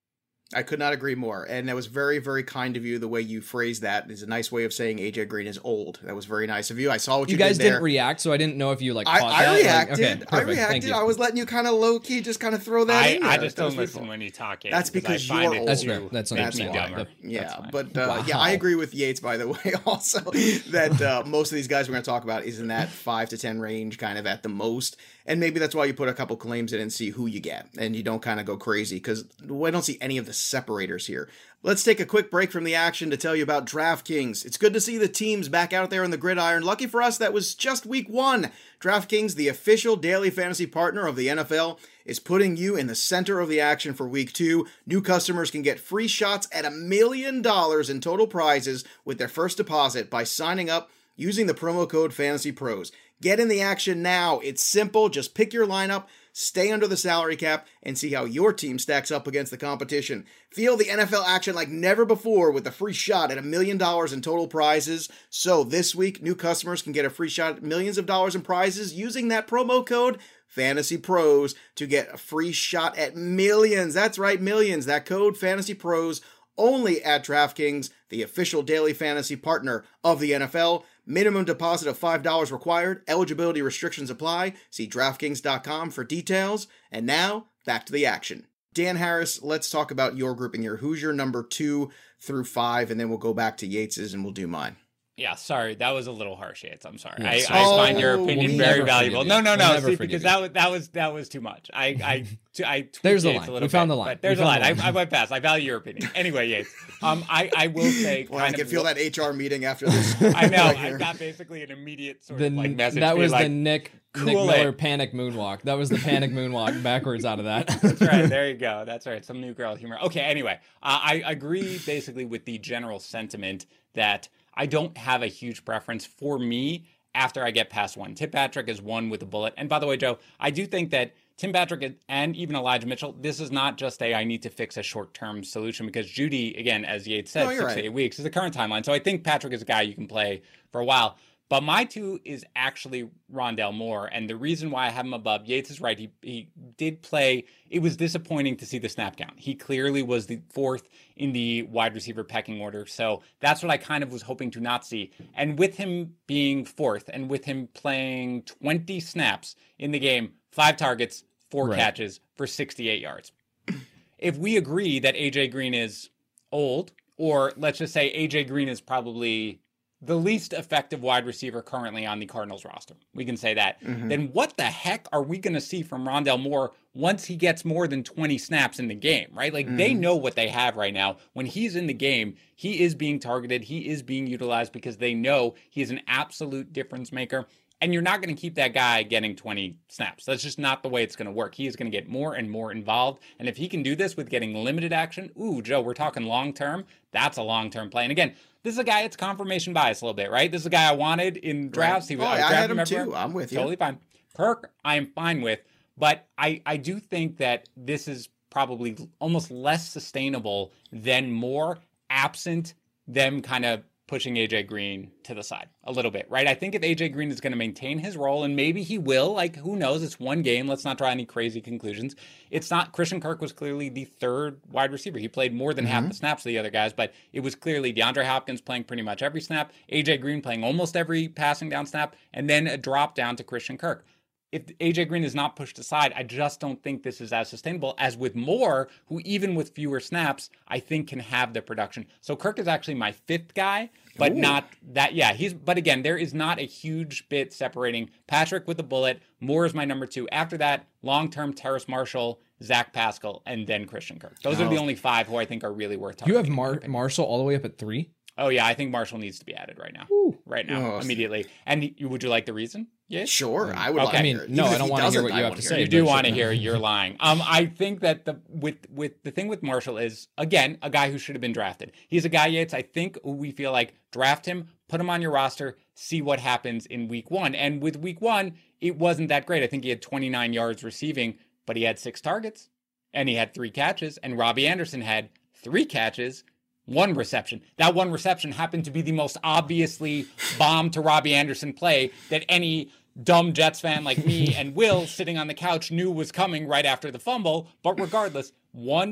I could not agree more. And that was very, very kind of you. The way you phrased that is a nice way of saying A J Green is old. That was very nice of you. I saw what you, you guys did there. didn't react, so I didn't know if you like I, caught I that. reacted. Like, okay, I reacted. I was letting you kind of low key just kind of throw that I, in there. I just That don't was listen beautiful. when you talk. Yates, That's because I you're find it old. That's to fair. That's make me understandable. dumber. Yeah, That's fine. but uh, Wow. yeah, I agree with Yates, by the way, also, that uh, most of these guys we're going to talk about is in that five to ten range, kind of at the most. And maybe that's why you put a couple claims in and see who you get, and you don't kind of go crazy, because I don't see any of the separators here. Let's take a quick break from the action to tell you about DraftKings. It's good to see the teams back out there on the gridiron. Lucky for us, that was just week one. DraftKings, the official daily fantasy partner of the N F L, is putting you in the center of the action for week two. New customers can get free shots at a million dollars in total prizes with their first deposit by signing up using the promo code FantasyPros. Get in the action now. It's simple. Just pick your lineup, stay under the salary cap, and see how your team stacks up against the competition. Feel the N F L action like never before with a free shot at a million dollars in total prizes. So this week, new customers can get a free shot at millions of dollars in prizes using that promo code FantasyPros to get a free shot at millions. That's right, millions. That code FantasyPros only at DraftKings, the official daily fantasy partner of the N F L. Minimum deposit of five dollars required. Eligibility restrictions apply. See DraftKings dot com for details. And now, back to the action. Dan Harris, let's talk about your grouping here. Who's your number two through five? And then we'll go back to Yates's and we'll do mine. Yeah, sorry, that was a little harsh, Yates. I'm sorry. Yeah, I, sorry. I Oh, find your opinion we'll very never valuable. forgive No, you. no, We'll no. never See, forgive because you. that was that was that was too much. I I I tweaked There's the Yates line. a We little found bit, the line. but there's We a found line. the I, I went past. I value your opinion. Anyway, Yates. Um, I I will say. Well, I kind can of feel what- that H R meeting after this. I know. Right I here. got basically an immediate sort The, of like message. that being was like, the Nick Nick cool Miller it. panic moonwalk. That was the panic moonwalk backwards out of that. That's right. There you go. That's right. Some new girl humor. Okay. Anyway, uh, I agree basically with the general sentiment that I don't have a huge preference for me after I get past one. Tim Patrick is one with a bullet. And by the way, Joe, I do think that Tim Patrick and even Elijah Mitchell, this is not just a I need to fix a short-term solution, because Judy, again, as Yates said, No, you're six right. to eight weeks is the current timeline. So I think Patrick is a guy you can play for a while. But my two is actually Rondale Moore. And the reason why I have him above, Yates is right. He he did play. It was disappointing to see the snap count. He clearly was the fourth in the wide receiver pecking order. So that's what I kind of was hoping to not see. And with him being fourth and with him playing twenty snaps in the game, five targets, four Right. catches for sixty-eight yards. If we agree that A J Green is old, or let's just say A J Green is probably the least effective wide receiver currently on the Cardinals roster, we can say that, Mhm. then what the heck are we going to see from Rondale Moore once he gets more than twenty snaps in the game, right? Like, they Mhm. know what they have right now. When he's in the game, he is being targeted, he is being utilized because they know he is an absolute difference maker. And you're not going to keep that guy getting twenty snaps. That's just not the way it's going to work. He is going to get more and more involved. And if he can do this with getting limited action, ooh, Joe, we're talking long-term. That's a long-term play. And again, this is a guy, it's confirmation bias a little bit, right? This is a guy I wanted in drafts. He was, Oh, I, I grabbed had him everywhere. too. I'm with you. Totally fine. Kirk, I am fine with. But I, I do think that this is probably almost less sustainable than more, absent them kind of pushing A J Green to the side a little bit, right? I think if A J Green is going to maintain his role, and maybe he will, like, who knows? It's one game. Let's not draw any crazy conclusions. It's not, Christian Kirk was clearly the third wide receiver. He played more than Mm-hmm. half the snaps of the other guys, but it was clearly DeAndre Hopkins playing pretty much every snap, A J Green playing almost every passing down snap, and then a drop down to Christian Kirk. If A J Green is not pushed aside, I just don't think this is as sustainable as with Moore, who even with fewer snaps, I think can have the production. So Kirk is actually my fifth guy, but Ooh. not that. Yeah, he's, but again, there is not a huge bit separating Patrick with a bullet. Moore is my number two. After that, long-term Terrace Marshall, Zach Pascal, and then Christian Kirk. Those are the Oh. only five who I think are really worth You have targeting. Mar- Marshall all the way up at three? Oh yeah, I think Marshall needs to be added right now. Right now, Oh. immediately. And you- would you like the reason? Yes. Sure, I would Okay. like I mean, to hear it. no, Even I if don't he wanna hear doesn't, what I you have wanna to hear say. it. You but do sure. want to hear you're lying. Um, I think that the with with the thing with Marshall is, again, a guy who should have been drafted. He's a guy, Yates, I think we feel like draft him, put him on your roster, see what happens in week one. And with week one, it wasn't that great. I think he had twenty-nine yards receiving, but he had six targets and he had three catches, and Robbie Anderson had three catches, one reception. That one reception happened to be the most obviously bomb to Robbie Anderson play that any dumb Jets fan like me and Will sitting on the couch knew was coming right after the fumble. But regardless, one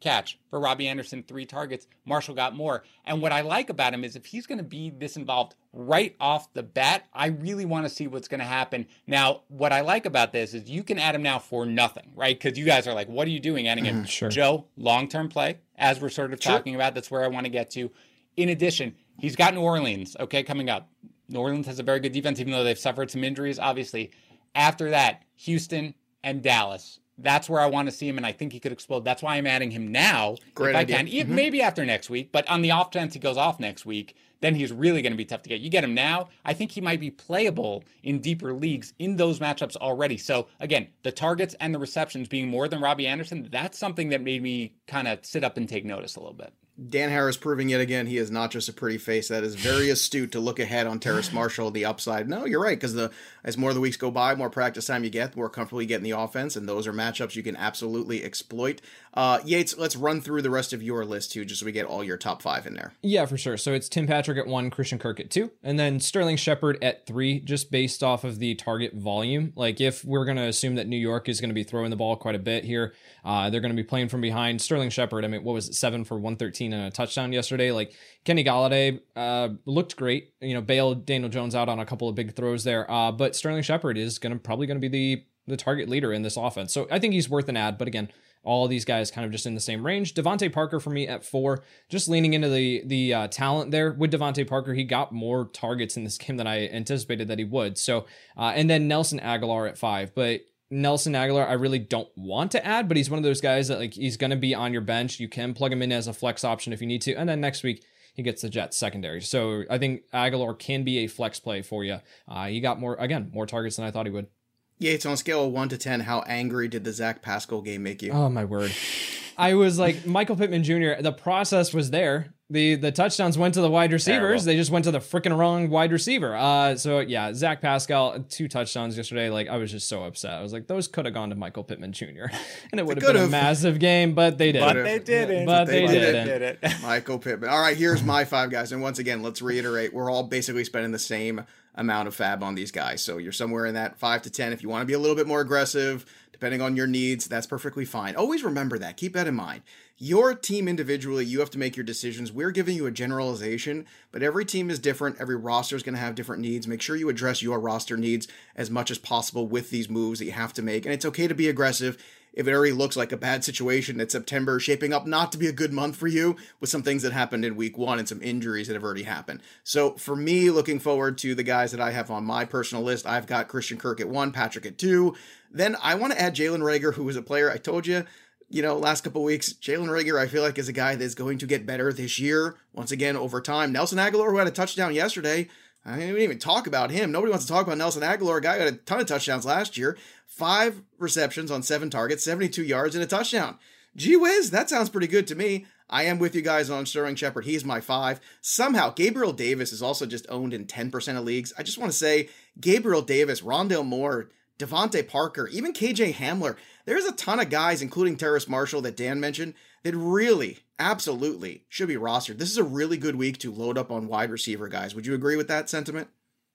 catch. For Robbie Anderson, three targets. Marshall got more. And what I like about him is if he's going to be this involved right off the bat, I really want to see what's going to happen. Now, what I like about this is you can add him now for nothing, right? Because you guys are like, what are you doing adding him? Mm, sure. Joe, long-term play, as we're sort of Sure. talking about. That's where I want to get to. In addition, he's got New Orleans, okay, coming up. New Orleans has a very good defense, even though they've suffered some injuries, obviously. After that, Houston and Dallas. That's where I want to see him, and I think he could explode. That's why I'm adding him now, Great if I idea. can. Mm-hmm. Maybe after next week, but on the off chance he goes off next week, then he's really going to be tough to get. You get him now, I think he might be playable in deeper leagues in those matchups already. So, again, the targets and the receptions being more than Robbie Anderson, that's something that made me kind of sit up and take notice a little bit. Dan Harris proving yet again he is not just a pretty face. That is very astute to look ahead on Terrace Marshall, the upside. No, you're right, because the as more of the weeks go by, more practice time you get, the more comfortable you get in the offense, and those are matchups you can absolutely exploit. Uh, Yates, let's run through the rest of your list, too, just so we get all your top five in there. Yeah, for sure. So it's Tim Patrick at one, Christian Kirk at two, and then Sterling Shepard at three, just based off of the target volume. Like, if we're going to assume that New York is going to be throwing the ball quite a bit here, uh, they're going to be playing from behind. Sterling Shepard, I mean, what was it, seven for one thirteen and a touchdown yesterday? Like, Kenny Galladay uh, looked great. You know, bailed Daniel Jones out on a couple of big throws there, uh, but Sterling Shepard is going to probably going to be the the target leader in this offense. So I think he's worth an add, but again, all these guys kind of just in the same range. Devontae Parker for me at four, just leaning into the the uh, talent there. With Devontae Parker, he got more targets in this game than I anticipated that he would. So, uh, and then Nelson Aguilar at five, but Nelson Aguilar, I really don't want to add, but he's one of those guys that like he's going to be on your bench. You can plug him in as a flex option if you need to, and then next week he gets the Jets secondary. So I think Aguilar can be a flex play for you. Uh, he got more again more targets than I thought he would. Yates, on a scale of one to ten, how angry did the Zach Pascal game make you? Oh, my word. I was like, Michael Pittman Junior, the process was there. The the touchdowns went to the wide receivers. Terrible. They just went to the freaking wrong wide receiver. Uh, so, yeah, Zach Pascal, two touchdowns yesterday. Like, I was just so upset. I was like, those could have gone to Michael Pittman Junior And it would have been could've. a massive game, but they didn't. But they didn't. But they they, didn't. didn't. Did it. Michael Pittman. All right, here's my five guys. And once again, let's reiterate, we're all basically spending the same amount of fab on these guys. So you're somewhere in that five to ten. If you want to be a little bit more aggressive, depending on your needs, that's perfectly fine. Always remember that. Keep that in mind. Your team individually, you have to make your decisions. We're giving you a generalization, but every team is different. Every roster is going to have different needs. Make sure you address your roster needs as much as possible with these moves that you have to make. And it's okay to be aggressive if it already looks like a bad situation that September is shaping up not to be a good month for you with some things that happened in week one and some injuries that have already happened. So for me, looking forward to the guys that I have on my personal list, I've got Christian Kirk at one, Patrick at two. Then I want to add Jalen Reagor, who was a player I told you, you know, last couple of weeks. Jalen Reagor, I feel like, is a guy that's going to get better this year. Once again, over time. Nelson Aguilar, who had a touchdown yesterday, I didn't even talk about him. Nobody wants to talk about Nelson Aguilar, a guy who had a ton of touchdowns last year. Five receptions on seven targets, seventy-two yards, and a touchdown. Gee whiz, that sounds pretty good to me. I am with you guys on Sterling Shepard. He's my five. Somehow, Gabriel Davis is also just owned in ten percent of leagues. I just want to say, Gabriel Davis, Rondale Moore, Devontae Parker, even K J Hamler. There's a ton of guys, including Terrace Marshall that Dan mentioned, that really, absolutely should be rostered. This is a really good week to load up on wide receiver guys. Would you agree with that sentiment?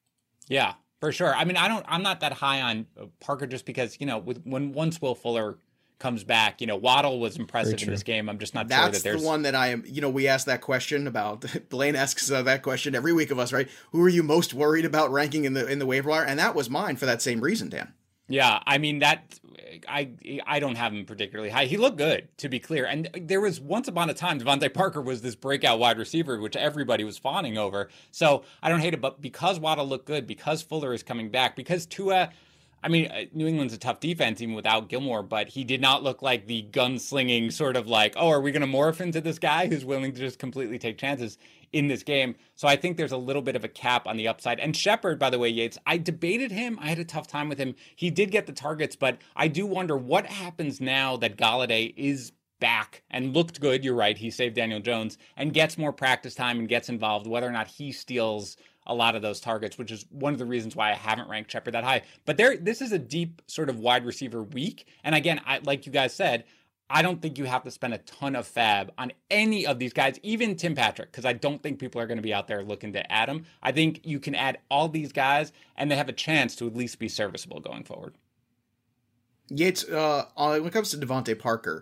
Yeah, for sure. I mean, I don't, I'm not that high on Parker just because, you know, with when once Will Fuller comes back, you know, Waddle was impressive in this game. I'm just not That's sure that there's the one that I am, you know, we asked that question about, Blaine asks uh, that question every week of us, right? Who are you most worried about ranking in the, in the waiver wire? And that was mine for that same reason, Dan. Yeah, I mean, that I I don't have him particularly high. He looked good, to be clear. And there was once upon a time, Devontae Parker was this breakout wide receiver, which everybody was fawning over. So I don't hate it, but because Waddle looked good, because Fuller is coming back, because Tua, I mean, New England's a tough defense even without Gilmore, but he did not look like the gunslinging sort of like, oh, are we going to morph into this guy who's willing to just completely take chances in this game? So I think there's a little bit of a cap on the upside. And Shepard, by the way, Yates, I debated him. I had a tough time with him. He did get the targets, but I do wonder what happens now that Galladay is back and looked good. You're right. He saved Daniel Jones and gets more practice time and gets involved, whether or not he steals a lot of those targets, which is one of the reasons why I haven't ranked Shepard that high. But there, this is a deep sort of wide receiver week. And again, I, like you guys said, I don't think you have to spend a ton of fab on any of these guys, even Tim Patrick, because I don't think people are going to be out there looking to add him. I think you can add all these guys and they have a chance to at least be serviceable going forward. Yates, uh, when it comes to Devontae Parker,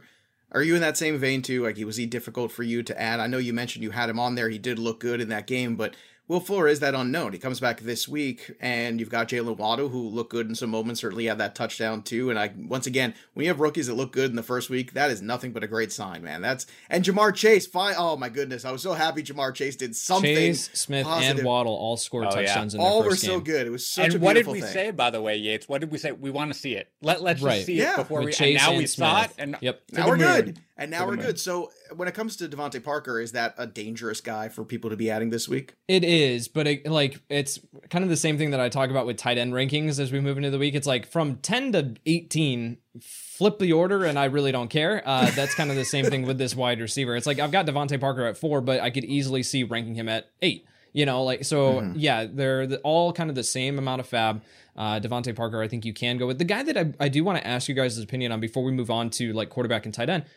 Are you in that same vein too? Like, was he difficult for you to add? I know you mentioned you had him on there. He did look good in that game, but Will Fuller is that unknown. He comes back this week, and you've got Jalen Waddle, who looked good in some moments, certainly had that touchdown too. And I, once again, when you have rookies that look good in the first week, that is nothing but a great sign, man. That's and Jamar Chase, fine. Oh my goodness, I was so happy Jamar Chase did something. Chase, Smith, positive. and Waddle all scored Oh, touchdowns yeah. in their All first were so game. good. It was such And a what did beautiful we thing. say, by the way, Yates? What did we say? We want to see it. Let Let's Right. just see Yeah. it before With we. Chase and now and we saw Smith. it, and Yep. to Now the we're moon. good. And now To the we're moon. good. So when it comes to Devontae Parker, is that a dangerous guy for people to be adding this week? It is, but it, like it's kind of the same thing that I talk about with tight end rankings as we move into the week. It's like from ten to eighteen, flip the order, and I really don't care. Uh, that's kind of the same thing with this wide receiver. It's like I've got Devontae Parker at four, but I could easily see ranking him at eight. You know, like so. Mm-hmm. Yeah, they're the, all kind of the same amount of fab. Uh, Devontae Parker, I think you can go with. The guy that I, I do want to ask you guys' opinion on before we move on to like quarterback and tight end,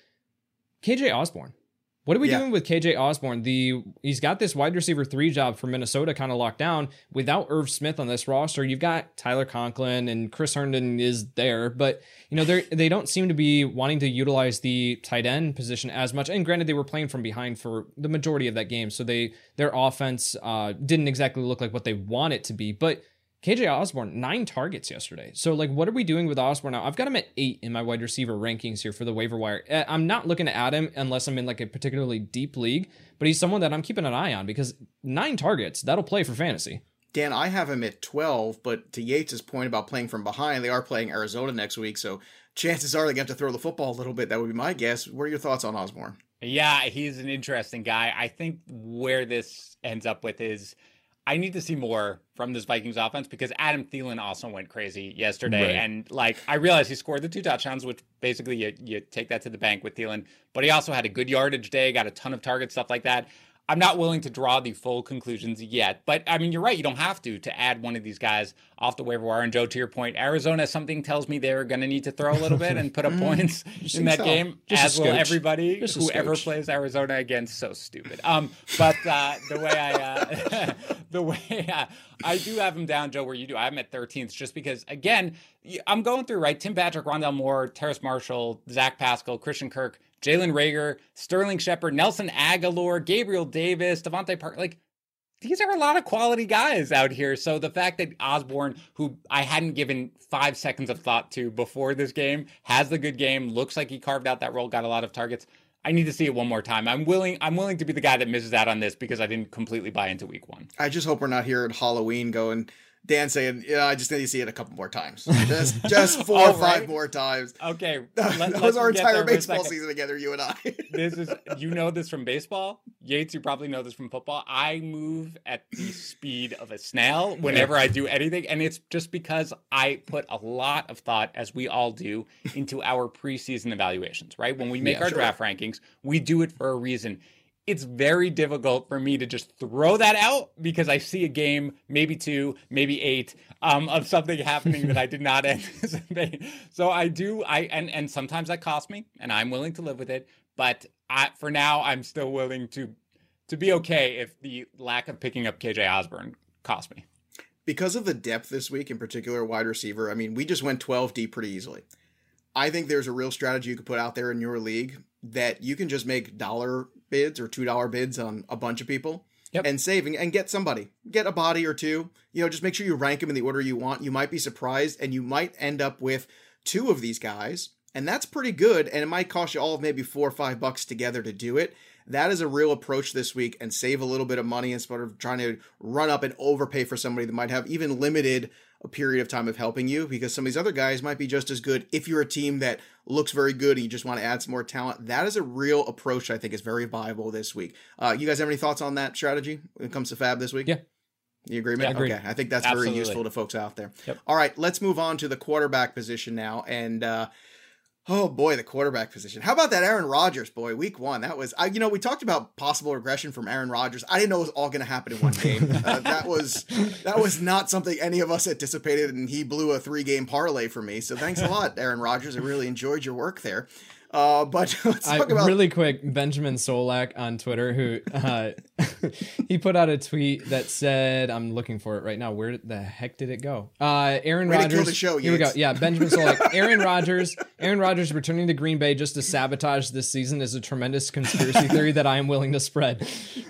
K J Osborne. What are we Yeah. doing with K J Osborne? The he's got this wide receiver three job for Minnesota kind of locked down. Without Irv Smith on this roster, you've got Tyler Conklin and Chris Herndon is there, but you know they they don't seem to be wanting to utilize the tight end position as much. And granted, they were playing from behind for the majority of that game, so they their offense uh, didn't exactly look like what they want it to be, but. K J Osborne, nine targets yesterday. So, like, what are we doing with Osborne now? I've got him at eight in my wide receiver rankings here for the waiver wire. I'm not looking to add him unless I'm in, like, a particularly deep league, but he's someone that I'm keeping an eye on because nine targets, that'll play for fantasy. Dan, I have him at twelve, but to Yates' point about playing from behind, they are playing Arizona next week, so chances are they're going to have to throw the football a little bit. That would be my guess. What are your thoughts on Osborne? Yeah, he's an interesting guy. I think where this ends up with is I need to see more from this Vikings offense because Adam Thielen also went crazy yesterday. Right. And like, I realized he scored the two touchdowns, which basically you, you take that to the bank with Thielen, but he also had a good yardage day, got a ton of targets, stuff like that. I'm not willing to draw the full conclusions yet, but I mean, you're right. You don't have to, to add one of these guys off the waiver wire. And Joe, to your point, Arizona, something tells me they're going to need to throw a little bit and put up points in that so. game, Just a as will scotch. everybody, Just a whoever scotch. plays Arizona against. So stupid. Um, but uh, the way I, uh, the way uh, I do have him down, Joe, where you do, I have him at thirteenth, just because, again, I'm going through, right? Tim Patrick, Rondell Moore, Terrace Marshall, Zach Pascal, Christian Kirk, Jalen Reagor, Sterling Shepard, Nelson Aguilar, Gabriel Davis, Devontae Parker. Like, these are a lot of quality guys out here. So the fact that Osborne, who I hadn't given five seconds of thought to before this game, has the good game, looks like he carved out that role, got a lot of targets. I need to see it one more time. I'm willing I'm willing to be the guy that misses out on this because I didn't completely buy into week one. I just hope we're not here at Halloween going, Dan saying, yeah, I just need to see it a couple more times. Just just four Oh, or five right? more times. Okay. That let- was let's our get entire there for a baseball second. season together, you and I. This is, you know this from baseball. Yates, you probably know this from football. I move at the speed of a snail whenever I do anything. And it's just because I put a lot of thought, as we all do, into our preseason evaluations, right? When we make Yeah, our sure. draft rankings, we do it for a reason. It's very difficult for me to just throw that out because I see a game, maybe two, maybe eight, um, of something happening that I did not anticipate. So I do, I and and sometimes that costs me, and I'm willing to live with it. But I, for now, I'm still willing to to be okay if the lack of picking up K J Osborne costs me. Because of the depth this week, in particular wide receiver, I mean, we just went twelve deep pretty easily. I think there's a real strategy you could put out there in your league that you can just make dollar bids or two dollar bids on a bunch of people Yep. and save and, and get somebody, get a body or two, you know, just make sure you rank them in the order you want. You might be surprised and you might end up with two of these guys, and that's pretty good. And it might cost you all of maybe four or five bucks together to do it. That is a real approach this week and save a little bit of money instead of trying to run up and overpay for somebody that might have even limited a period of time of helping you, because some of these other guys might be just as good if you're a team that looks very good and you just want to add some more talent. That is a real approach I think is very viable this week. Uh, you guys have any thoughts on that strategy when it comes to Fab this week? Yeah. You agree, man? Yeah, agreed. Okay, I think that's Absolutely. very useful to folks out there. Yep. All right, let's move on to the quarterback position now. And uh, oh boy, the quarterback position. How about that Aaron Rodgers, boy? Week one, that was, I, you know, we talked about possible regression from Aaron Rodgers. I didn't know it was all going to happen in one game. uh, that was that was not something any of us anticipated, and he blew a three-game parlay for me. So thanks a lot, Aaron Rodgers. I really enjoyed your work there. Uh, but let's talk I, about really quick. Benjamin Solak on Twitter, who uh, he put out a tweet that said, "I'm looking for it right now. Where the heck did it go?" Uh, Aaron Way to Rodgers. kill the show, Here we go. Yates. Yeah, Benjamin Solak. Aaron Rodgers. Aaron Rodgers returning to Green Bay just to sabotage this season is a tremendous conspiracy theory that I am willing to spread.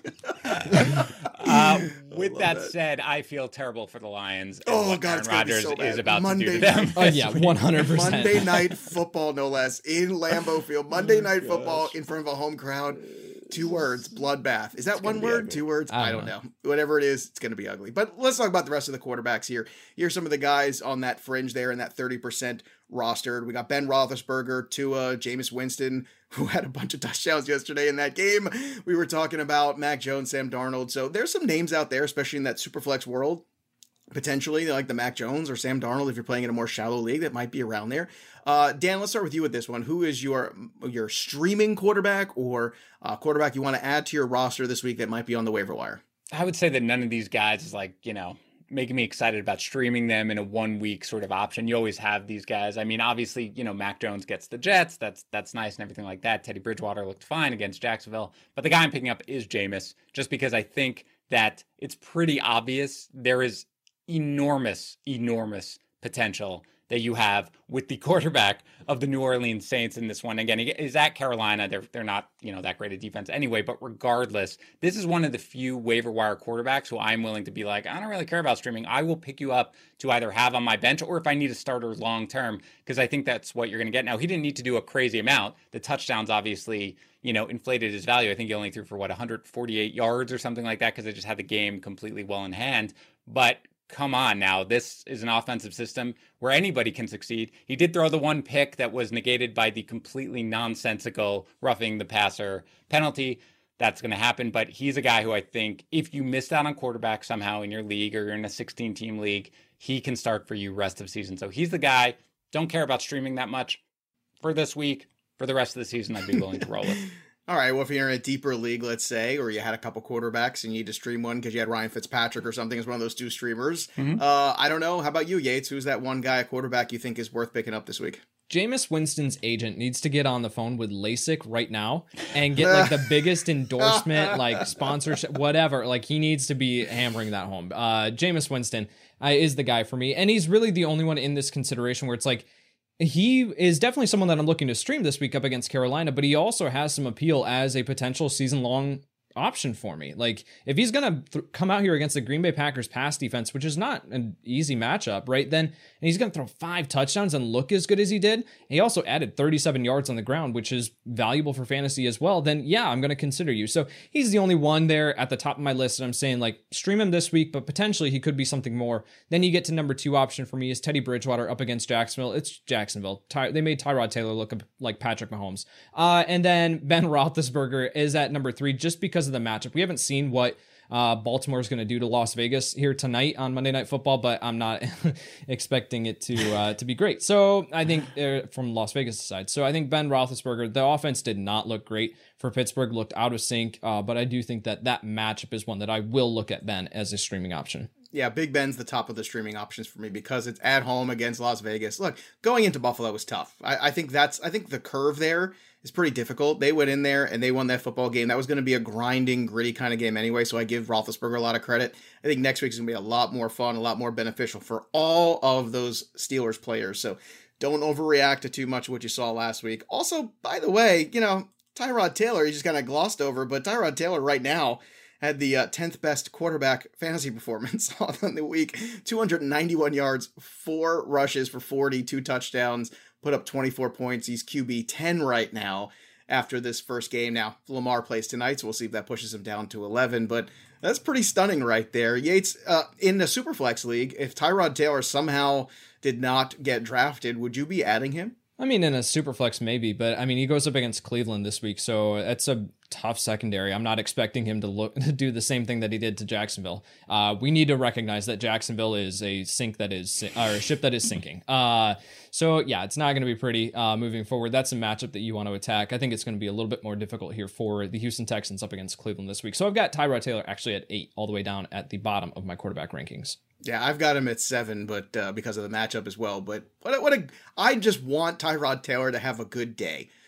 Uh, with that, that said, I feel terrible for the Lions. And Oh what God, Aaron it's gonna be Rodgers so bad. is about Monday to do to them. Oh yeah, one hundred percent. Monday Night Football, no less, in Lambeau Field. Monday Night Football in front of a home crowd. Two words, bloodbath. Is that one word? Two words? I I don't don't know. Whatever it is, it's going to be ugly. But let's talk about the rest of the quarterbacks here. Here's some of the guys on that fringe there in that thirty percent rostered. We got Ben Roethlisberger, Tua, Jameis Winston, who had a bunch of touchdowns yesterday in that game. We were talking about Mac Jones, Sam Darnold. So there's some names out there, especially in that Superflex world, potentially like the Mac Jones or Sam Darnold if you're playing in a more shallow league that might be around there. Uh, Dan, let's start with you with this one. Who is your your streaming quarterback or uh, quarterback you want to add to your roster this week that might be on the waiver wire? I would say that none of these guys is like, you know, making me excited about streaming them in a one week sort of option. You always have these guys. I mean, obviously, you know, Mac Jones gets the Jets. That's that's nice and everything like that. Teddy Bridgewater looked fine against Jacksonville. But the guy I'm picking up is Jameis, just because I think that it's pretty obvious there is enormous, enormous potential that you have with the quarterback of the New Orleans Saints in this one. Again, he is at Carolina. They're they're not, you know, that great a defense anyway, but regardless, this is one of the few waiver wire quarterbacks who I'm willing to be like, I don't really care about streaming. I will pick you up to either have on my bench or if I need a starter long term, because I think that's what you're going to get. Now, he didn't need to do a crazy amount. The touchdowns obviously, you know, inflated his value. I think he only threw for what, one hundred forty-eight yards or something like that, because they just had the game completely well in hand. But come on now, this is an offensive system where anybody can succeed. He did throw the one pick that was negated by the completely nonsensical roughing the passer penalty. That's going to happen, but he's a guy who I think if you missed out on quarterback somehow in your league or you're in a sixteen team league, he can start for you rest of season. So he's the guy. Don't care about streaming that much for this week. For the rest of the season, I'd be willing to roll with. All right, well, if you're in a deeper league, let's say, or you had a couple quarterbacks and you need to stream one because you had Ryan Fitzpatrick or something as one of those two streamers, mm-hmm. uh, I don't know. How about you, Yates? Who's that one guy, a quarterback you think is worth picking up this week? Jameis Winston's agent needs to get on the phone with LASIK right now and get like the biggest endorsement, like sponsorship, whatever. Like he needs to be hammering that home. Uh, Jameis Winston uh, is the guy for me. And he's really the only one in this consideration where it's like, he is definitely someone that I'm looking to stream this week up against Carolina, but he also has some appeal as a potential season-long option for me. Like, if he's going to th- come out here against the Green Bay Packers pass defense, which is not an easy matchup, right? Then, and he's going to throw five touchdowns and look as good as he did. He also added thirty-seven yards on the ground, which is valuable for fantasy as well. Then, yeah, I'm going to consider you. So he's the only one there at the top of my list. And I'm saying, like, stream him this week, but potentially he could be something more. Then you get to number two option for me is Teddy Bridgewater up against Jacksonville. It's Jacksonville. Ty- they made Tyrod Taylor look like Patrick Mahomes. Uh, and then Ben Roethlisberger is at number three just because of the matchup. We haven't seen what uh, Baltimore is going to do to Las Vegas here tonight on Monday Night Football, but I'm not expecting it to uh, to be great. So I think uh, from Las Vegas side, so I think Ben Roethlisberger, the offense did not look great for Pittsburgh, looked out of sync, uh, but I do think that that matchup is one that I will look at Ben as a streaming option. Yeah, Big Ben's the top of the streaming options for me because it's at home against Las Vegas. Look, going into Buffalo was tough. I, I think that's I think the curve there is pretty difficult. They went in there and they won that football game. That was going to be a grinding, gritty kind of game anyway, so I give Roethlisberger a lot of credit. I think next week's going to be a lot more fun, a lot more beneficial for all of those Steelers players. So don't overreact to too much of what you saw last week. Also, by the way, you know, Tyrod Taylor, he just kind of glossed over, but Tyrod Taylor right now had the uh, tenth best quarterback fantasy performance on the week. two hundred ninety-one yards, four rushes for forty, two touchdowns, put up twenty-four points. He's Q B ten right now after this first game. Now, Lamar plays tonight, so we'll see if that pushes him down to eleven, but that's pretty stunning right there. Yates, uh, in the Superflex League, if Tyrod Taylor somehow did not get drafted, would you be adding him? I mean, in a Superflex, maybe, but I mean, he goes up against Cleveland this week, so it's a tough secondary. I'm not expecting him to look to do the same thing that he did to Jacksonville. Uh, we need to recognize that Jacksonville is a sink that is, or a ship that is sinking. Uh, so yeah, it's not going to be pretty uh, moving forward. That's a matchup that you want to attack. I think it's going to be a little bit more difficult here for the Houston Texans up against Cleveland this week. So I've got Tyrod Taylor actually at eight, all the way down at the bottom of my quarterback rankings. Yeah, I've got him at seven, but uh, because of the matchup as well. But what a, what a, I just want Tyrod Taylor to have a good day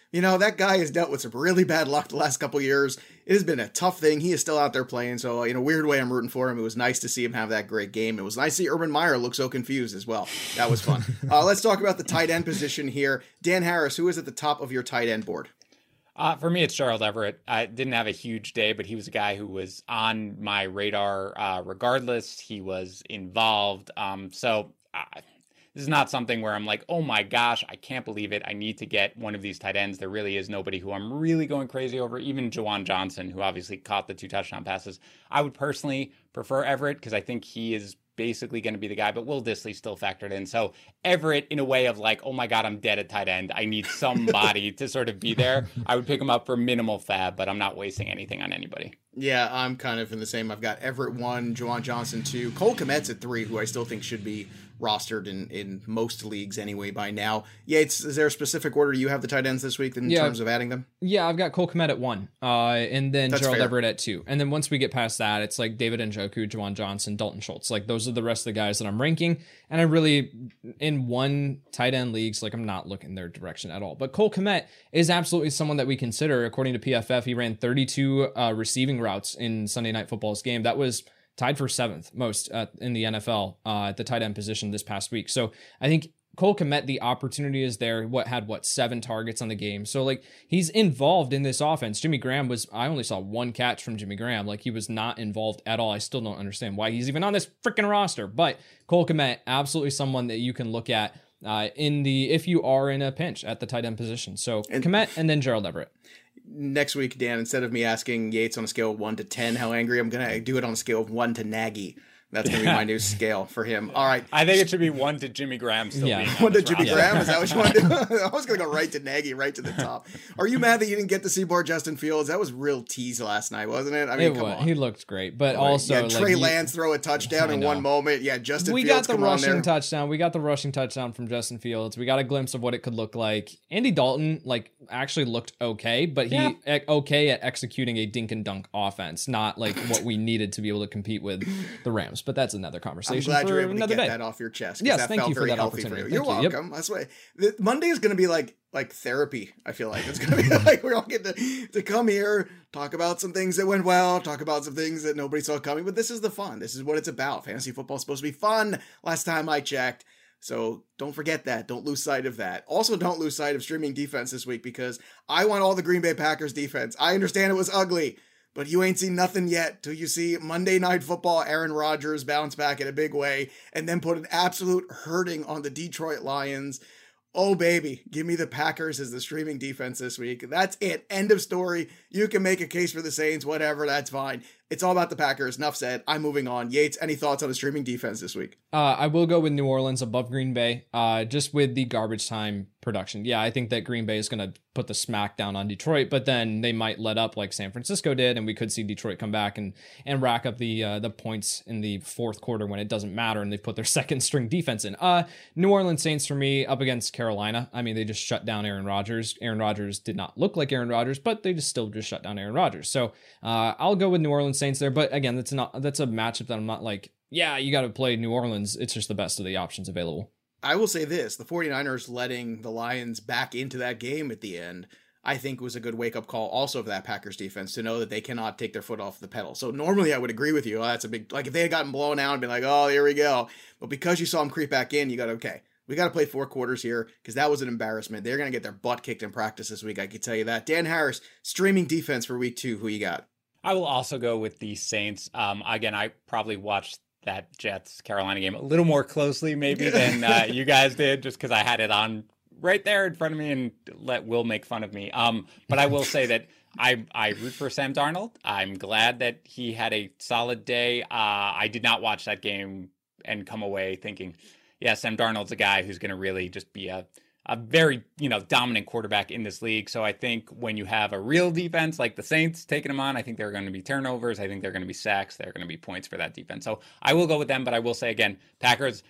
You know, that guy has dealt with some really bad luck the last couple years. It has been a tough thing. He is still out there playing, so in a weird way, I'm rooting for him. It was nice to see him have that great game. It was nice to see Urban Meyer look so confused as well. That was fun. uh, let's talk about the tight end position here. Dan Harris, who is at the top of your tight end board? Uh, for me, it's Gerald Everett. I didn't have a huge day, but he was a guy who was on my radar uh, regardless. He was involved. Um, so uh, this is not something where I'm like, oh my gosh, I can't believe it. I need to get one of these tight ends. There really is nobody who I'm really going crazy over. Even Juwan Johnson, who obviously caught the two touchdown passes. I would personally prefer Everett because I think he is basically going to be the guy, but Will Dissly still factored in. So Everett, in a way of like, oh my God, I'm dead at tight end. I need somebody to sort of be there. I would pick him up for minimal fab, but I'm not wasting anything on anybody. Yeah, I'm kind of in the same. I've got Everett one, Juwan Johnson two, Cole Kmet's at three, who I still think should be rostered in, in most leagues anyway by now. Yates, is there a specific order you have the tight ends this week in yeah, terms of adding them? Yeah, I've got Cole Kmet at one, uh, and then That's Gerald fair. Everett at two. And then once we get past that, it's like David Njoku, Juwan Johnson, Dalton Schultz. Like those are the rest of the guys that I'm ranking. And I really, in one tight end leagues, like I'm not looking their direction at all. But Cole Kmet is absolutely someone that we consider. According to P F F, he ran thirty-two uh, receiving routes in Sunday Night Football's game. That was tied for seventh most uh, in the N F L uh, at the tight end position this past week. So I think Cole Kmet, the opportunity is there. What had what seven targets on the game? So like he's involved in this offense. Jimmy Graham was. I only saw one catch from Jimmy Graham. Like he was not involved at all. I still don't understand why he's even on this freaking roster. But Cole Kmet, absolutely someone that you can look at uh, in the if you are in a pinch at the tight end position. So And- Kmet and then Gerald Everett. Next week, Dan, instead of me asking Yates on a scale of one to ten how angry, I'm going to do it on a scale of one to Nagy. That's going to be my new scale for him. All right. I think it should be one to Jimmy Graham still Yeah. being on One to this Jimmy roster. Graham? Is that what you want to do? I was going to go right to Nagy, right to the top. Are you mad that you didn't get to see more Justin Fields? That was real tease last night, wasn't it? I mean, It come was. on. He looked great, but Right. also yeah, like, Trey you- Lance throw a touchdown I in know. one moment. Yeah, Justin we Fields got the come on rushing there. touchdown. We got the rushing touchdown from Justin Fields. We got a glimpse of what it could look like. Andy Dalton, like, actually looked okay, but he Yeah. e- okay at executing a dink and dunk offense, not like what we needed to be able to compete with the Rams. But that's another I'm conversation glad for you're able to another get day. that off your chest. 'Cause Yes, that thank felt you for very that healthy for opportunity. you. You're Thank you. Yep. welcome. That's why the, Monday is going to be like like therapy. I feel like it's going to be like we all get to to come here, talk about some things that went well, talk about some things that nobody saw coming. But this is the fun. This is what it's about. Fantasy football is supposed to be fun. Last time I checked. So don't forget that. Don't lose sight of that. Also, don't lose sight of streaming defense this week because I want all the Green Bay Packers defense. I understand it was ugly, but you ain't seen nothing yet till you see Monday Night Football, Aaron Rodgers bounce back in a big way and then put an absolute hurting on the Detroit Lions. Oh, baby, give me the Packers as the streaming defense this week. That's it. End of story. You can make a case for the Saints, whatever. That's fine. It's all about the Packers. Enough said. I'm moving on. Yates, any thoughts on the streaming defense this week? Uh, I will go with New Orleans above Green Bay, uh, just with the garbage time production. Yeah, I think that Green Bay is going to put the smack down on Detroit, but then they might let up like San Francisco did, and we could see Detroit come back and and rack up the uh, the points in the fourth quarter when it doesn't matter, and they put their second string defense in. Uh, New Orleans Saints for me up against Carolina. I mean, they just shut down Aaron Rodgers. Aaron Rodgers did not look like Aaron Rodgers, but they just still just shut down Aaron Rodgers. So uh, I'll go with New Orleans Saints there, but again, that's not that's a matchup that I'm not like, yeah, you got to play New Orleans. It's just the best of the options available. I will say this, the 49ers letting the Lions back into that game at the end, I think was a good wake-up call also for that Packers defense to know that they cannot take their foot off the pedal. So normally I would agree with you. Oh, that's a big, like if they had gotten blown out and been like, oh, here we go. But because you saw them creep back in, you got, okay, we got to play four quarters here because that was an embarrassment. They're going to get their butt kicked in practice this week, I can tell you that. Dan Harris, streaming defense for week two, who you got? I will also go with the Saints. Um, again, I probably watched that Jets Carolina game a little more closely maybe than uh, you guys did, just because I had it on right there in front of me and let Will make fun of me. Um, but I will say that I I root for Sam Darnold. I'm glad that he had a solid day. Uh, I did not watch that game and come away thinking, yeah, Sam Darnold's a guy who's going to really just be a a very, you know, dominant quarterback in this league. So I think when you have a real defense like the Saints taking him on, I think there are going to be turnovers. I think there are going to be sacks. There are going to be points for that defense. So I will go with them, but I will say again, Packers,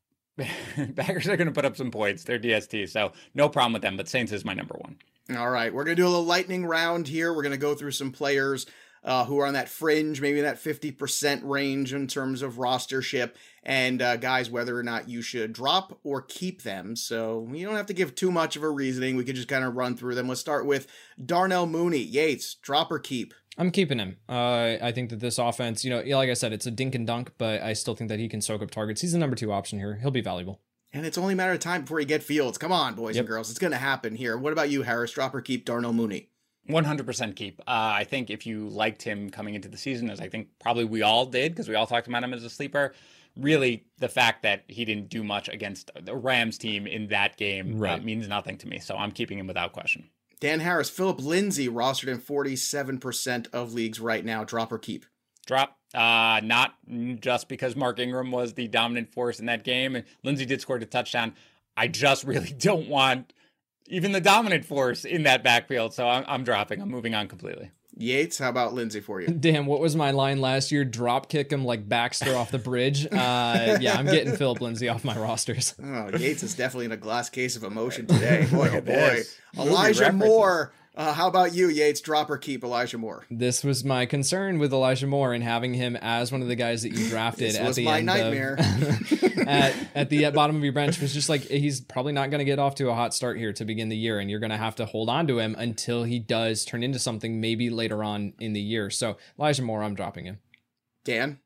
Packers are going to put up some points. They're D S T, so no problem with them, but Saints is my number one. All right, we're going to do a little lightning round here. We're going to go through some players uh, who are on that fringe, maybe that fifty percent range in terms of rostership, and uh, guys, whether or not you should drop or keep them. So you don't have to give too much of a reasoning. We could just kind of run through them. Let's start with Darnell Mooney. Yates, drop or keep? I'm keeping him. Uh, I think that this offense, you know, like I said, it's a dink and dunk, but I still think that he can soak up targets. He's the number two option here. He'll be valuable. And it's only a matter of time before you get Fields. Come on, boys Yep. and girls. It's going to happen here. What about you, Harris? Drop or keep Darnell Mooney? one hundred percent keep. Uh, I think if you liked him coming into the season, as I think probably we all did, because we all talked about him as a sleeper, really the fact that he didn't do much against the Rams team in that game right. uh, means nothing to me. So I'm keeping him without question. Dan Harris, Philip Lindsay, rostered in forty-seven percent of leagues right now. Drop or keep? Drop. Uh, not just because Mark Ingram was the dominant force in that game, and Lindsay did score a touchdown. I just really don't want even the dominant force in that backfield, so I'm, I'm dropping. I'm moving on completely. Yates, how about Lindsay for you? Damn, what was my line last year? Drop kick him like Baxter off the bridge. Uh, yeah, I'm getting Philip Lindsay off my rosters. Oh, Yates is definitely in a glass case of emotion today. Boy, oh boy. this. Movie Elijah references. Moore. Uh, how about you, Yates? Drop or keep Elijah Moore? This was my concern with Elijah Moore and having him as one of the guys that you drafted This at was the my end nightmare. of at, at the bottom of your bench was just like he's probably not going to get off to a hot start here to begin the year, and you're going to have to hold on to him until he does turn into something maybe later on in the year. So Elijah Moore, I'm dropping him. Dan?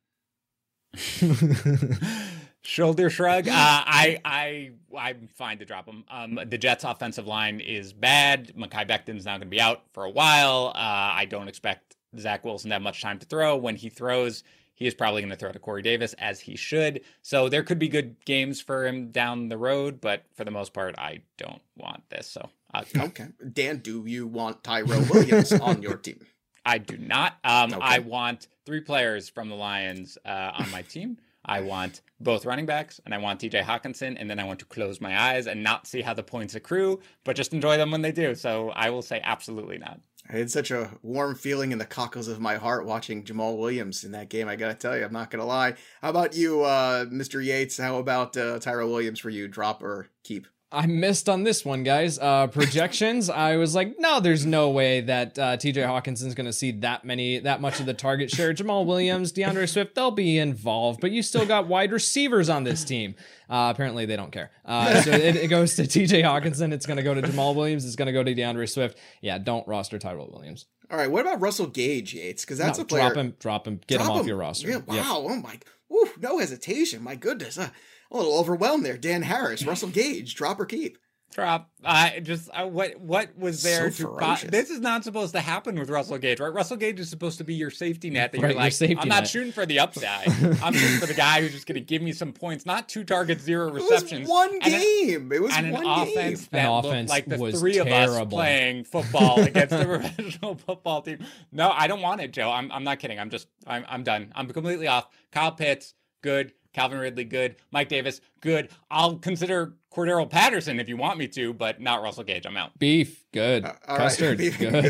Shoulder shrug. Uh, I I I'm fine to drop him. Um, the Jets' offensive line is bad. Mekhi Becton's now going to be out for a while. Uh, I don't expect Zach Wilson to have much time to throw. When he throws, he is probably going to throw to Corey Davis, as he should. So there could be good games for him down the road, but for the most part, I don't want this. So uh, Okay. Dan, do you want Tyrell Williams on your team? I do not. Um, Okay. I want three players from the Lions uh, on my team. I want both running backs, and I want T J Hawkinson, and then I want to close my eyes and not see how the points accrue, but just enjoy them when they do. So I will say absolutely not. I had such a warm feeling in the cockles of my heart watching Jamal Williams in that game. I gotta tell you, I'm not gonna lie. How about you, uh, Mister Yates? How about uh, Tyrell Williams for you? Drop or keep? I missed on this one, guys. Uh, projections. I was like, no, there's no way that uh, T J Hawkinson's going to see that many, that much of the target share. Jamal Williams, DeAndre Swift, they'll be involved, but you still got wide receivers on this team. Uh, apparently, they don't care. Uh, so it, it goes to T J Hawkinson. It's going to go to Jamal Williams. It's going to go to DeAndre Swift. Yeah, don't roster Tyrell Williams. All right. What about Russell Gage, Yates? Because that's No, a player. drop him, drop him, get Drop him off your roster. Yeah. Yep. Wow. Oh my. Ooh, no hesitation. My goodness. Uh, a little overwhelmed there. Dan Harris, Russell Gage, drop or keep? Drop. I just uh, what what was there So to? ferocious. This is not supposed to happen with Russell Gage, right? Russell Gage is supposed to be your safety net. That Right, you're your like, safety I'm not net. shooting for the upside. I'm shooting for the guy who's just going to give me some points, not two targets, zero It was receptions. one And an- game. It was and an one offense game. that An looked offense like the was three of us terrible. playing football against the professional football team. No, I don't want it, Joe. I'm I'm not kidding. I'm just I'm I'm done. I'm completely off. Kyle Pitts, good. Calvin Ridley, good. Mike Davis, good. I'll consider Cordero Patterson if you want me to, but not Russell Gage. I'm out. Beef, good. Uh, all right. Custard, Beef, good.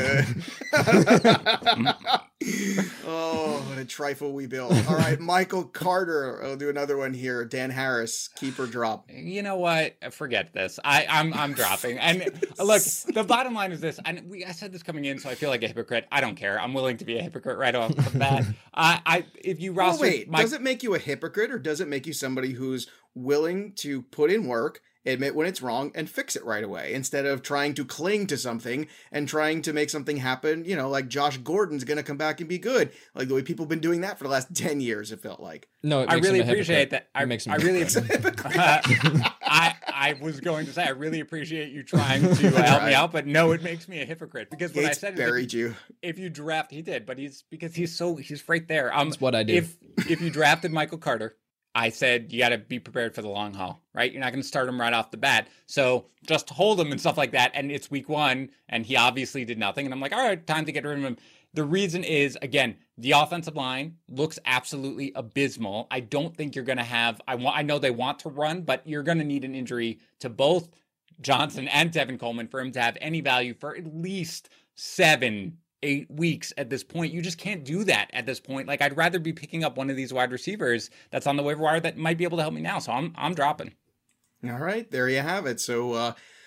good. Oh, what a trifle we built. All right, Michael Carter. I'll do another one here. Dan Harris, keep or drop? You know what? Forget this. I, I'm I'm dropping. And look, the bottom line is this. And we I said this coming in, so I feel like a hypocrite. I don't care. I'm willing to be a hypocrite right off the bat. I, I if you Well, roster wait, my does it make you a hypocrite or does it make you somebody who's willing to put in work, admit when it's wrong, and fix it right away instead of trying to cling to something and trying to make something happen, you know, like Josh Gordon's going to come back and be good, like the way people have been doing that for the last ten years, it felt like. No, it I makes really him a appreciate hypocrite. that. I, It makes him I a really, hypocrite. I, I was going to say I really appreciate you trying to uh, help me out, but no, it makes me a hypocrite because what I Gates said is buried if you, you. if you draft, he did, but he's because he's so he's right there. Um, That's what I do. If if you drafted Michael Carter, I said you got to be prepared for the long haul, right? You're not going to start him right off the bat, so just hold him and stuff like that. And it's week one, and he obviously did nothing. And I'm like, all right, time to get rid of him. The reason is, again, the offensive line looks absolutely abysmal. I don't think you're going to have, I want, I know they want to run, but you're going to need an injury to both Johnson and Tevin Coleman for him to have any value for at least seven, eight weeks at this point. You just can't do that at this point. Like, I'd rather be picking up one of these wide receivers that's on the waiver wire that might be able to help me now. So I'm, I'm dropping. All right, there you have it. So, uh,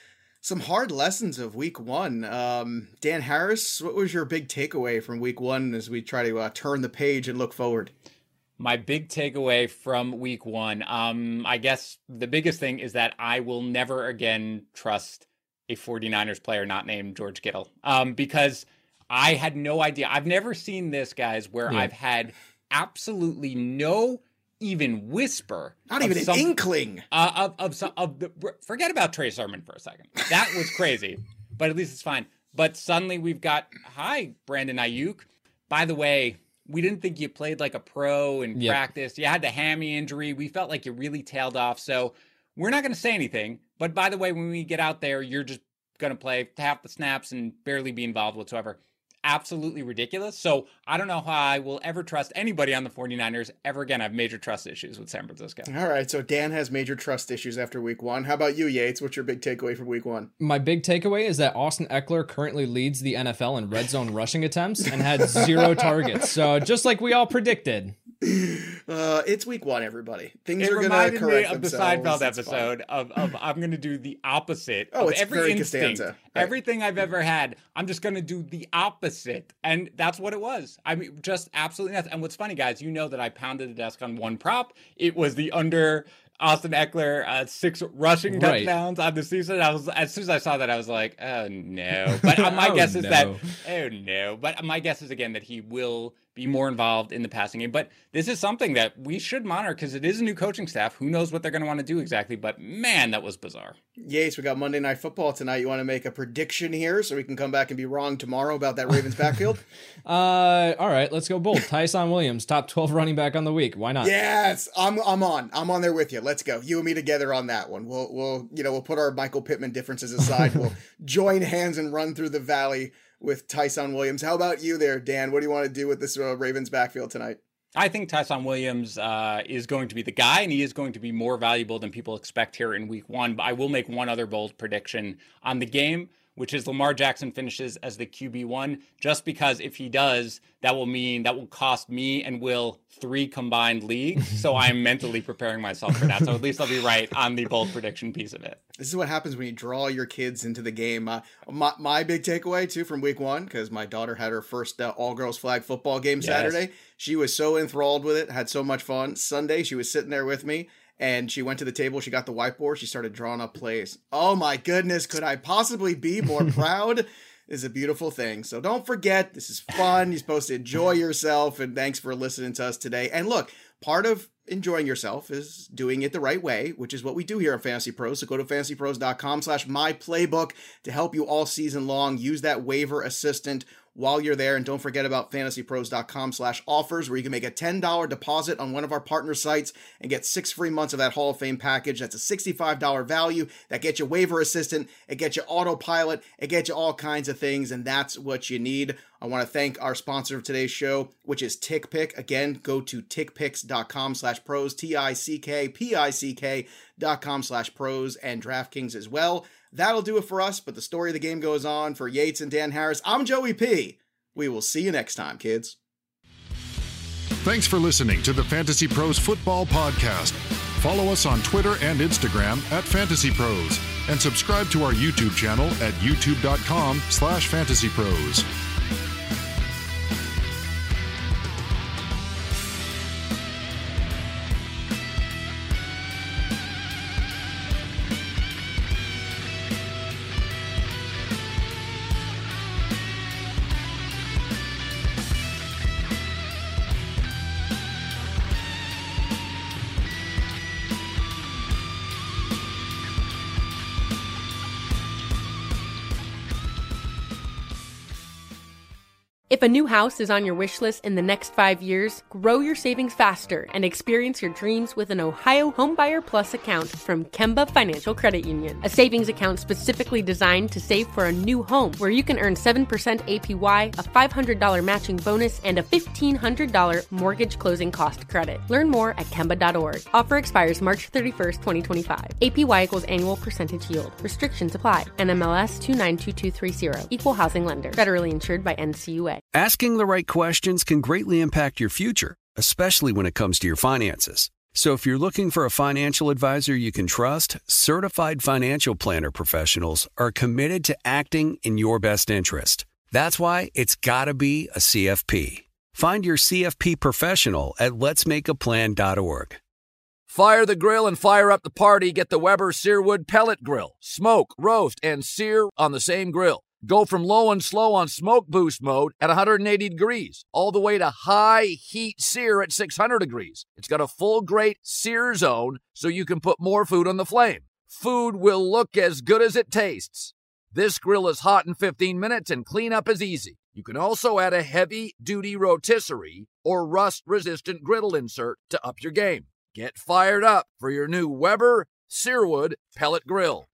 Some hard lessons of week one. Um, Dan Harris, what was your big takeaway from week one as we try to uh, turn the page and look forward? My big takeaway from week one, um, I guess the biggest thing is that I will never again trust a 49ers player not named George Kittle, um, because I had no idea. I've never seen this, guys, where yeah. I've had absolutely no even whisper, not even some, an inkling uh, of of some of the. Forget about Trey Sermon for a second. That was crazy, but at least it's fine. But suddenly we've got hi Brandon Ayuk. By the way, we didn't think you played like a pro in yep. practice. You had the hammy injury. We felt like you really tailed off. So we're not going to say anything. But by the way, when we get out there, you're just going to play half the snaps and barely be involved whatsoever. Absolutely ridiculous. So I don't know how I will ever trust anybody on the 49ers ever again. I have major trust issues with San Francisco. All right. So Dan has major trust issues after week one. How about you, Yates? What's your big takeaway from week one? My big takeaway is that Austin Eckler currently leads the N F L in red zone rushing attempts and had zero targets. So just like we all predicted. Uh, it's week one, everybody. Things it are going to correct me of themselves. The Seinfeld episode of, of I'm going to do the opposite oh, of it's every very instinct, Costanza. Right. Everything I've ever had. I'm just going to do the opposite, and that's what it was. I mean, just absolutely nothing. And what's funny, guys, you know that I pounded the desk on one prop. It was the under Austin Eckler uh, six rushing right. touchdowns on the season. I was as soon as I saw that, I was like, oh no. But uh, my oh, guess is no. that oh no. But my guess is again that he will be more involved in the passing game. But this is something that we should monitor because it is a new coaching staff. Who knows what they're going to want to do exactly? But man, that was bizarre. Yes, we got Monday Night Football tonight. You want to make a prediction here so we can come back and be wrong tomorrow about that Ravens backfield? uh, all right, let's go bold. Tyson Williams, top twelve running back on the week. Why not? Yes, I'm I'm on. I'm on there with you. Let's go. You and me together on that one. We'll we'll you know we'll put our Michael Pittman differences aside. We'll join hands and run through the valley with Tyson Williams. How about you there, Dan? What do you want to do with this uh, Ravens backfield tonight? I think Tyson Williams uh, is going to be the guy, and he is going to be more valuable than people expect here in week one. But I will make one other bold prediction on the game, which is Lamar Jackson finishes as the Q B one, just because if he does, that will mean that will cost me and Will three combined leagues. So I'm mentally preparing myself for that. So at least I'll be right on the bold prediction piece of it. This is what happens when you draw your kids into the game. Uh, my, my big takeaway, too, from week one, because my daughter had her first uh, all-girls flag football game yes. Saturday. She was so enthralled with it, had so much fun. Sunday, she was sitting there with me, and she went to the table. She got the whiteboard. She started drawing up plays. Oh, my goodness. Could I possibly be more proud? Is a beautiful thing. So don't forget, this is fun. You're supposed to enjoy yourself. And thanks for listening to us today. And look, part of enjoying yourself is doing it the right way, which is what we do here on Fantasy Pros. So go to fantasypros.com slash my playbook to help you all season long. Use that waiver assistant while you're there. And don't forget about fantasypros.com slash offers, where you can make a ten dollars deposit on one of our partner sites and get six free months of that Hall of Fame package. That's a sixty-five dollars value. That gets you waiver assistant. It gets you autopilot. It gets you all kinds of things. And that's what you need. I want to thank our sponsor of today's show, which is TickPick. Again, go to tickpicks.com slash pros, T I C K P I C K dot com slash pros, and DraftKings as well. That'll do it for us, but the story of the game goes on. For Yates and Dan Harris, I'm Joey P. We will see you next time, kids. Thanks for listening to the Fantasy Pros Football Podcast. Follow us on Twitter and Instagram at Fantasy Pros, and subscribe to our YouTube channel at youtube.com slash Fantasy Pros. If a new house is on your wish list in the next five years, grow your savings faster and experience your dreams with an Ohio Homebuyer Plus account from Kemba Financial Credit Union. A savings account specifically designed to save for a new home, where you can earn seven percent A P Y, a five hundred dollars matching bonus, and a fifteen hundred dollars mortgage closing cost credit. Learn more at Kemba dot org. Offer expires March thirty-first, twenty twenty-five. A P Y equals annual percentage yield. Restrictions apply. N M L S two nine two two three zero. Equal housing lender. Federally insured by N C U A. Asking the right questions can greatly impact your future, especially when it comes to your finances. So if you're looking for a financial advisor you can trust, certified financial planner professionals are committed to acting in your best interest. That's why it's got to be a C F P. Find your C F P professional at lets make a plan dot org. Fire the grill and fire up the party. Get the Weber Searwood Pellet Grill. Smoke, roast, and sear on the same grill. Go from low and slow on smoke boost mode at one hundred eighty degrees, all the way to high heat sear at six hundred degrees. It's got a full grate sear zone so you can put more food on the flame. Food will look as good as it tastes. This grill is hot in fifteen minutes and cleanup is easy. You can also add a heavy-duty rotisserie or rust-resistant griddle insert to up your game. Get fired up for your new Weber Searwood Pellet Grill.